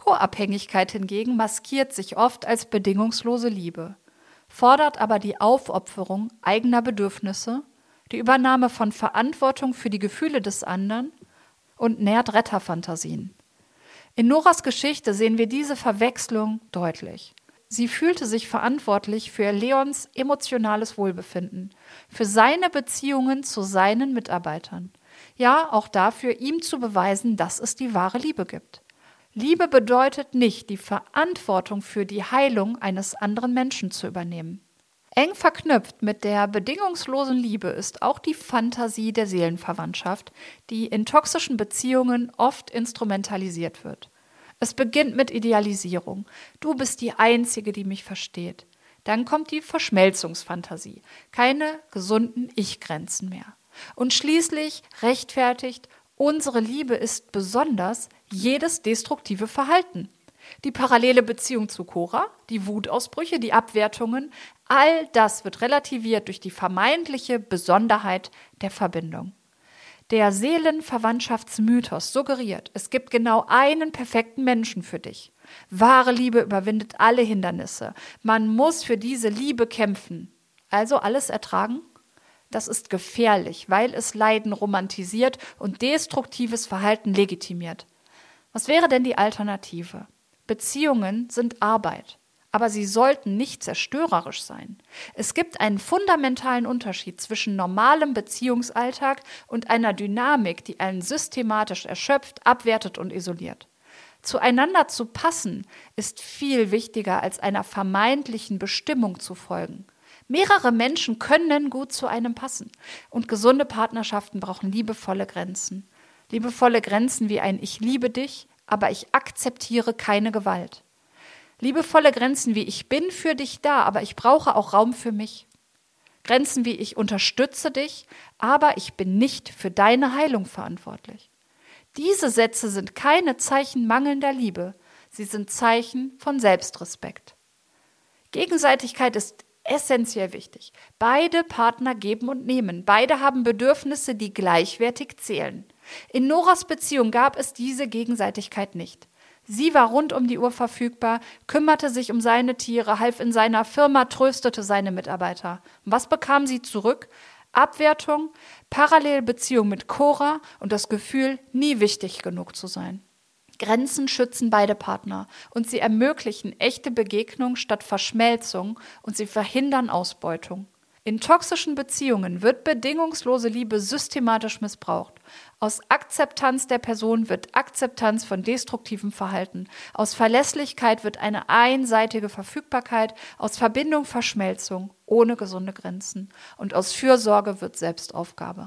Co-Abhängigkeit hingegen maskiert sich oft als bedingungslose Liebe, fordert aber die Aufopferung eigener Bedürfnisse, die Übernahme von Verantwortung für die Gefühle des anderen und nährt Retterfantasien. In Noras Geschichte sehen wir diese Verwechslung deutlich. Sie fühlte sich verantwortlich für Leons emotionales Wohlbefinden, für seine Beziehungen zu seinen Mitarbeitern. Ja, auch dafür, ihm zu beweisen, dass es die wahre Liebe gibt. Liebe bedeutet nicht, die Verantwortung für die Heilung eines anderen Menschen zu übernehmen. Eng verknüpft mit der bedingungslosen Liebe ist auch die Fantasie der Seelenverwandtschaft, die in toxischen Beziehungen oft instrumentalisiert wird. Es beginnt mit Idealisierung. Du bist die Einzige, die mich versteht. Dann kommt die Verschmelzungsfantasie. Keine gesunden Ich-Grenzen mehr. Und schließlich rechtfertigt, unsere Liebe ist besonders jedes destruktive Verhalten. Die parallele Beziehung zu Cora, die Wutausbrüche, die Abwertungen, all das wird relativiert durch die vermeintliche Besonderheit der Verbindung. Der Seelenverwandtschaftsmythos suggeriert, es gibt genau einen perfekten Menschen für dich. Wahre Liebe überwindet alle Hindernisse. Man muss für diese Liebe kämpfen. Also alles ertragen? Das ist gefährlich, weil es Leiden romantisiert und destruktives Verhalten legitimiert. Was wäre denn die Alternative? Beziehungen sind Arbeit. Aber sie sollten nicht zerstörerisch sein. Es gibt einen fundamentalen Unterschied zwischen normalem Beziehungsalltag und einer Dynamik, die einen systematisch erschöpft, abwertet und isoliert. Zueinander zu passen ist viel wichtiger, als einer vermeintlichen Bestimmung zu folgen. Mehrere Menschen können gut zu einem passen. Und gesunde Partnerschaften brauchen liebevolle Grenzen. Liebevolle Grenzen wie ein Ich liebe dich, aber ich akzeptiere keine Gewalt. Liebevolle Grenzen wie ich bin für dich da, aber ich brauche auch Raum für mich. Grenzen wie ich unterstütze dich, aber ich bin nicht für deine Heilung verantwortlich. Diese Sätze sind keine Zeichen mangelnder Liebe, sie sind Zeichen von Selbstrespekt. Gegenseitigkeit ist essentiell wichtig. Beide Partner geben und nehmen, beide haben Bedürfnisse, die gleichwertig zählen. In Noras Beziehung gab es diese Gegenseitigkeit nicht. Sie war rund um die Uhr verfügbar, kümmerte sich um seine Tiere, half in seiner Firma, tröstete seine Mitarbeiter. Und was bekam sie zurück? Abwertung, Parallelbeziehung mit Cora und das Gefühl, nie wichtig genug zu sein. Grenzen schützen beide Partner und sie ermöglichen echte Begegnung statt Verschmelzung und sie verhindern Ausbeutung. In toxischen Beziehungen wird bedingungslose Liebe systematisch missbraucht. Aus Akzeptanz der Person wird Akzeptanz von destruktivem Verhalten. Aus Verlässlichkeit wird eine einseitige Verfügbarkeit. Aus Verbindung Verschmelzung ohne gesunde Grenzen. Und aus Fürsorge wird Selbstaufgabe.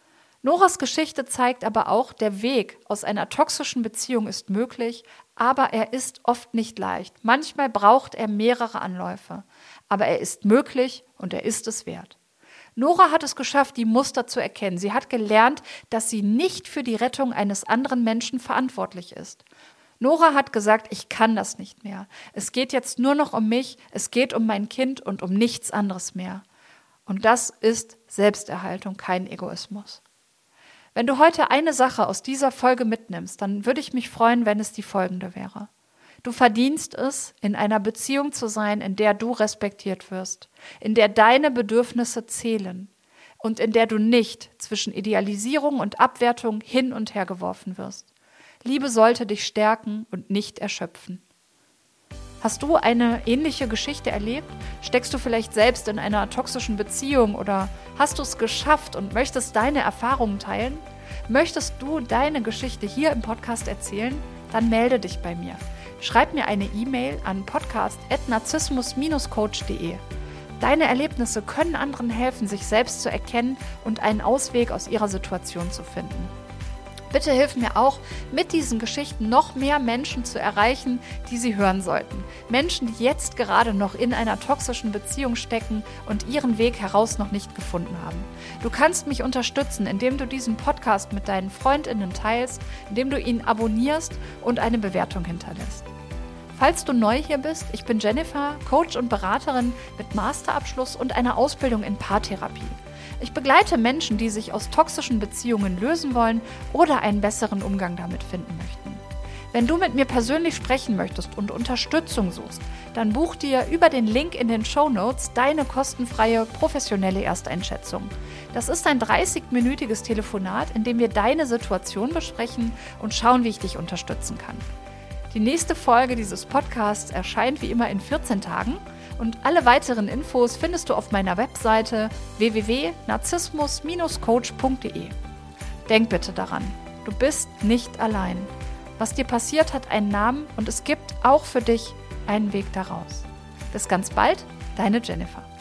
Noras Geschichte zeigt aber auch, der Weg aus einer toxischen Beziehung ist möglich, aber er ist oft nicht leicht. Manchmal braucht er mehrere Anläufe. Aber er ist möglich und er ist es wert. Nora hat es geschafft, die Muster zu erkennen. Sie hat gelernt, dass sie nicht für die Rettung eines anderen Menschen verantwortlich ist. Nora hat gesagt, ich kann das nicht mehr. Es geht jetzt nur noch um mich, es geht um mein Kind und um nichts anderes mehr. Und das ist Selbsterhaltung, kein Egoismus. Wenn du heute eine Sache aus dieser Folge mitnimmst, dann würde ich mich freuen, wenn es die folgende wäre. Du verdienst es, in einer Beziehung zu sein, in der du respektiert wirst, in der deine Bedürfnisse zählen und in der du nicht zwischen Idealisierung und Abwertung hin und her geworfen wirst. Liebe sollte dich stärken und nicht erschöpfen. Hast du eine ähnliche Geschichte erlebt? Steckst du vielleicht selbst in einer toxischen Beziehung oder hast du es geschafft und möchtest deine Erfahrungen teilen? Möchtest du deine Geschichte hier im Podcast erzählen? Dann melde dich bei mir. Schreib mir eine E-Mail an podcast@narzissmus-coach.de. Deine Erlebnisse können anderen helfen, sich selbst zu erkennen und einen Ausweg aus ihrer Situation zu finden. Bitte hilf mir auch, mit diesen Geschichten noch mehr Menschen zu erreichen, die sie hören sollten. Menschen, die jetzt gerade noch in einer toxischen Beziehung stecken und ihren Weg heraus noch nicht gefunden haben. Du kannst mich unterstützen, indem du diesen Podcast mit deinen FreundInnen teilst, indem du ihn abonnierst und eine Bewertung hinterlässt. Falls du neu hier bist, ich bin Jennifer, Coach und Beraterin mit Masterabschluss und einer Ausbildung in Paartherapie. Ich begleite Menschen, die sich aus toxischen Beziehungen lösen wollen oder einen besseren Umgang damit finden möchten. Wenn du mit mir persönlich sprechen möchtest und Unterstützung suchst, dann buch dir über den Link in den Shownotes deine kostenfreie professionelle Ersteinschätzung. Das ist ein 30-minütiges Telefonat, in dem wir deine Situation besprechen und schauen, wie ich dich unterstützen kann. Die nächste Folge dieses Podcasts erscheint wie immer in 14 Tagen und alle weiteren Infos findest du auf meiner Webseite www.narzissmus-coach.de. Denk bitte daran, du bist nicht allein. Was dir passiert, hat einen Namen und es gibt auch für dich einen Weg daraus. Bis ganz bald, deine Jennifer.